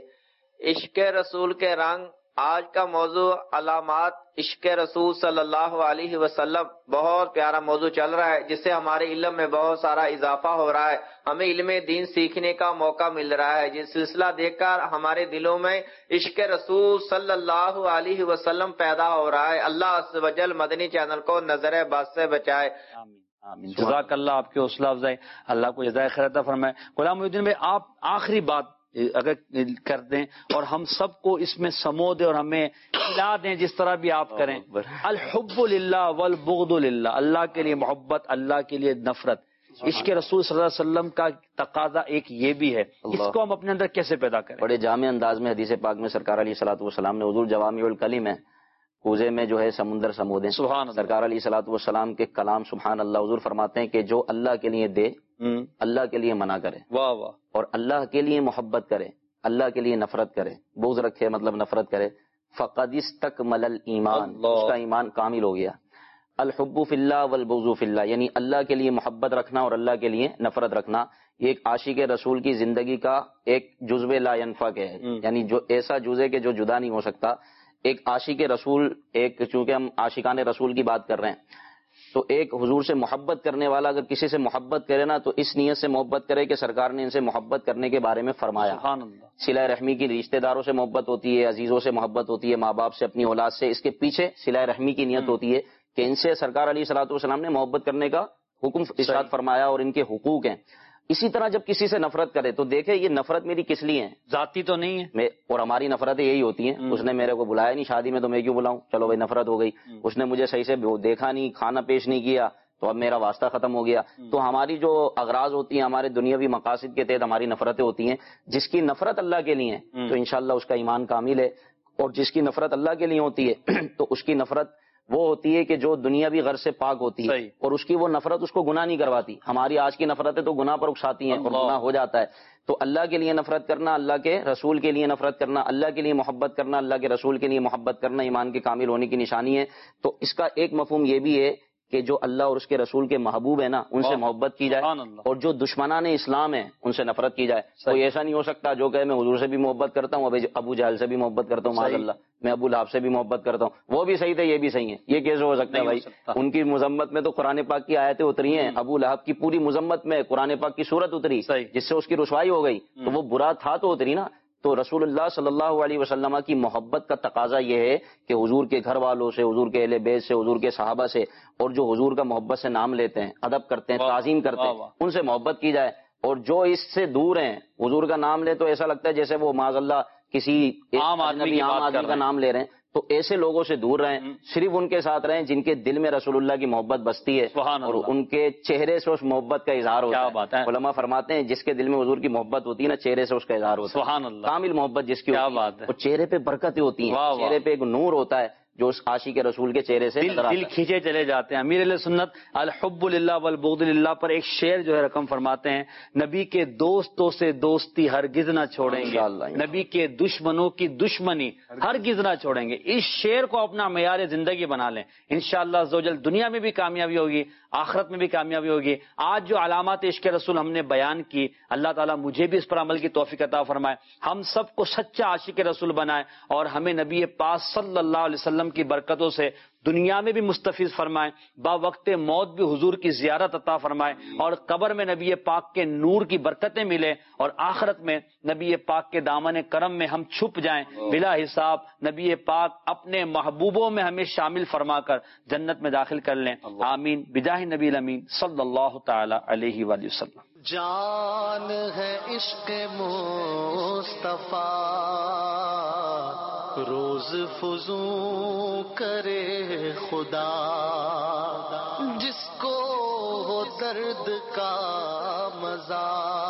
H: عشق رسول کے رنگ. آج کا موضوع علامات عشق رسول صلی اللہ علیہ وسلم. بہت پیارا موضوع چل رہا ہے جس سے ہمارے علم میں بہت سارا اضافہ ہو رہا ہے. ہمیں علم دین سیکھنے کا موقع مل رہا ہے. جس سلسلہ دیکھ کر ہمارے دلوں میں عشق رسول صلی اللہ علیہ وسلم پیدا ہو رہا ہے. اللہ عز و جل مدنی چینل کو نظر بد سے بچائے.
B: آمین آمین. جزاک اللہ آپ کی حوصلہ افزائی، اللہ کو جزائے خیر عطا فرمائے. غلام محی الدین بھائی آپ آخری بات اگر کر دیں اور ہم سب کو اس میں سمو دیں اور ہمیں کھلا دیں جس طرح بھی آپ کریں. الحب للہ والبغض للہ، اللہ کے لیے محبت، اللہ کے لیے نفرت. عشق رسول صلی اللہ علیہ وسلم کا تقاضا ایک یہ بھی ہے، اس کو ہم اپنے اندر کیسے پیدا کریں؟
D: بڑے جامع انداز میں حدیث پاک میں سرکار علیہ الصلوۃ والسلام نے حضور جوامع الکلم ہے، کوزے میں جو ہے سمندر سمودیں.
B: سبحان اللہ.
D: سرکار علیہ الصلوۃ والسلام کے کلام سبحان اللہ. حضور فرماتے ہیں کہ جو اللہ کے لیے دے اللہ کے لیے منع کرے،
B: واہ واہ، اور
D: اللہ کے لیے محبت کرے، اللہ کے لیے نفرت کرے، بغض رکھے مطلب نفرت کرے، فقد استکمل الایمان، اس کا ایمان کامل ہو گیا. الحب فی اللہ والبغض فی اللہ، یعنی اللہ کے لیے محبت رکھنا اور اللہ کے لیے نفرت رکھنا، یہ ایک عاشق رسول کی زندگی کا ایک جزو لا ینفک ہے. یعنی جو ایسا جز ہے کہ جو جدا نہیں ہو سکتا. ایک عاشق رسول، ایک چونکہ ہم عاشقان رسول کی بات کر رہے ہیں، تو ایک حضور سے محبت کرنے والا اگر کسی سے محبت کرے نا تو اس نیت سے محبت کرے کہ سرکار نے ان سے محبت کرنے کے بارے میں فرمایا. صلہ رحمی کی رشتہ داروں سے محبت ہوتی ہے، عزیزوں سے محبت ہوتی ہے، ماں باپ سے، اپنی اولاد سے، اس کے پیچھے صلہ رحمی کی نیت ہوتی ہے کہ ان سے سرکار علیہ الصلوۃ والسلام نے محبت کرنے کا حکم ارشاد فرمایا اور ان کے حقوق ہیں. اسی طرح جب کسی سے نفرت کرے تو دیکھے یہ نفرت میری کس لیے ہے،
B: ذاتی تو نہیں ہے،
D: اور ہماری نفرتیں یہی ہوتی ہیں. اس نے میرے کو بلایا نہیں شادی میں تو میں کیوں بلاؤں، چلو بھائی نفرت ہو گئی. اس نے مجھے صحیح سے دیکھا نہیں، کھانا پیش نہیں کیا تو اب میرا واسطہ ختم ہو گیا. تو ہماری جو اغراض ہوتی ہیں، ہمارے دنیاوی مقاصد کے تحت ہماری نفرتیں ہوتی ہیں. جس کی نفرت اللہ کے لیے ہے تو انشاءاللہ اس کا ایمان کامل ہے، اور جس کی نفرت اللہ کے لیے ہوتی ہے تو اس کی نفرت وہ ہوتی ہے کہ جو دنیاوی غرض سے پاک ہوتی ہے، اور اس کی وہ نفرت اس کو گناہ نہیں کرواتی. ہماری آج کی نفرتیں تو گناہ پر اکساتی ہیں اور گناہ ہو جاتا ہے. تو اللہ کے لیے نفرت کرنا، اللہ کے رسول کے لیے نفرت کرنا، اللہ کے لیے محبت کرنا، اللہ کے رسول کے لیے محبت کرنا ایمان کے کامل ہونے کی نشانی ہے. تو اس کا ایک مفہوم یہ بھی ہے کہ جو اللہ اور اس کے رسول کے محبوب ہیں نا ان سے محبت کی جائے، اور جو دشمنان اسلام ہیں ان سے نفرت کی جائے. کوئی ایسا نہیں ہو سکتا جو کہ میں حضور سے بھی محبت کرتا ہوں، ابو جہل سے بھی محبت کرتا ہوں، معاذ اللہ میں ابو لہب سے بھی محبت کرتا ہوں، وہ بھی صحیح تھے یہ بھی صحیح ہے. یہ کیسے ہو سکتا ہے بھائی؟ ان کی مذمت میں تو قرآن پاک کی آیتیں اتری ہیں. ابو لہب کی پوری مذمت میں قرآن پاک کی صورت اتری جس سے اس کی رسوائی ہو گئی. تو وہ برا تھا تو اتری نا. تو رسول اللہ صلی اللہ علیہ وسلم کی محبت کا تقاضا یہ ہے کہ حضور کے گھر والوں سے، حضور کے اہل بیت سے، حضور کے صحابہ سے، اور جو حضور کا محبت سے نام لیتے ہیں، ادب کرتے ہیں، تعظیم کرتے ہیں، ان سے محبت کی جائے. اور جو اس سے دور ہیں، حضور کا نام لے تو ایسا لگتا ہے جیسے وہ معاذ اللہ کسی عام آدمی عام آدمی کا نام لے رہے ہیں. تو ایسے لوگوں سے دور رہیں، صرف ان کے ساتھ رہیں جن کے دل میں رسول اللہ کی محبت بستی ہے اور ان کے چہرے سے اس محبت کا اظہار ہوتا ہے. علماء فرماتے ہیں جس کے دل میں حضور کی محبت ہوتی ہے نا چہرے سے اس کا اظہار ہوتا ہے. سبحان اللہ. کامل محبت جس کی ہوتی ہے اور چہرے پہ برکتیں ہوتی ہیں، چہرے پہ ایک نور ہوتا ہے جو اس عاشق کے رسول کے چہرے سے
B: دل کھینچے چلے جاتے ہیں. امیر علیہ سنت الحب للہ والبغض للہ پر ایک شعر جو ہے رقم فرماتے ہیں، نبی کے دوستوں سے دوستی ہرگز نہ چھوڑیں گے، نبی کے دشمنوں کی دشمنی ہرگز نہ چھوڑیں گے. اس شعر کو اپنا معیار زندگی بنا لیں، انشاءاللہ عزوجل دنیا میں بھی کامیابی ہوگی، آخرت میں بھی کامیابی ہوگی. آج جو علامات عشق رسول ہم نے بیان کی، اللہ تعالیٰ مجھے بھی اس پر عمل کی توفیق عطا فرمائے، ہم سب کو سچا عاشق رسول بنائے، اور ہمیں نبی پاک صلی اللہ علیہ وسلم کی برکتوں سے دنیا میں بھی مستفیض فرمائے، با وقت موت بھی حضور کی زیارت عطا فرمائے، اور قبر میں نبی پاک کے نور کی برکتیں ملے، اور آخرت میں نبی پاک کے دامن کرم میں ہم چھپ جائیں بلا حساب. نبی پاک اپنے محبوبوں میں ہمیں شامل فرما کر جنت میں داخل کر لیں. آمین بجاہ نبی الامین صلی اللہ تعالی علیہ وآلہ وسلم.
A: جان ہے عشق مصطفیٰ روز فزوں کرے خدا، جس کو ہو درد کا مزہ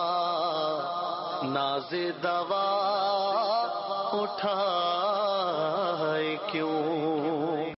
A: ناز دوا اٹھائے کیوں.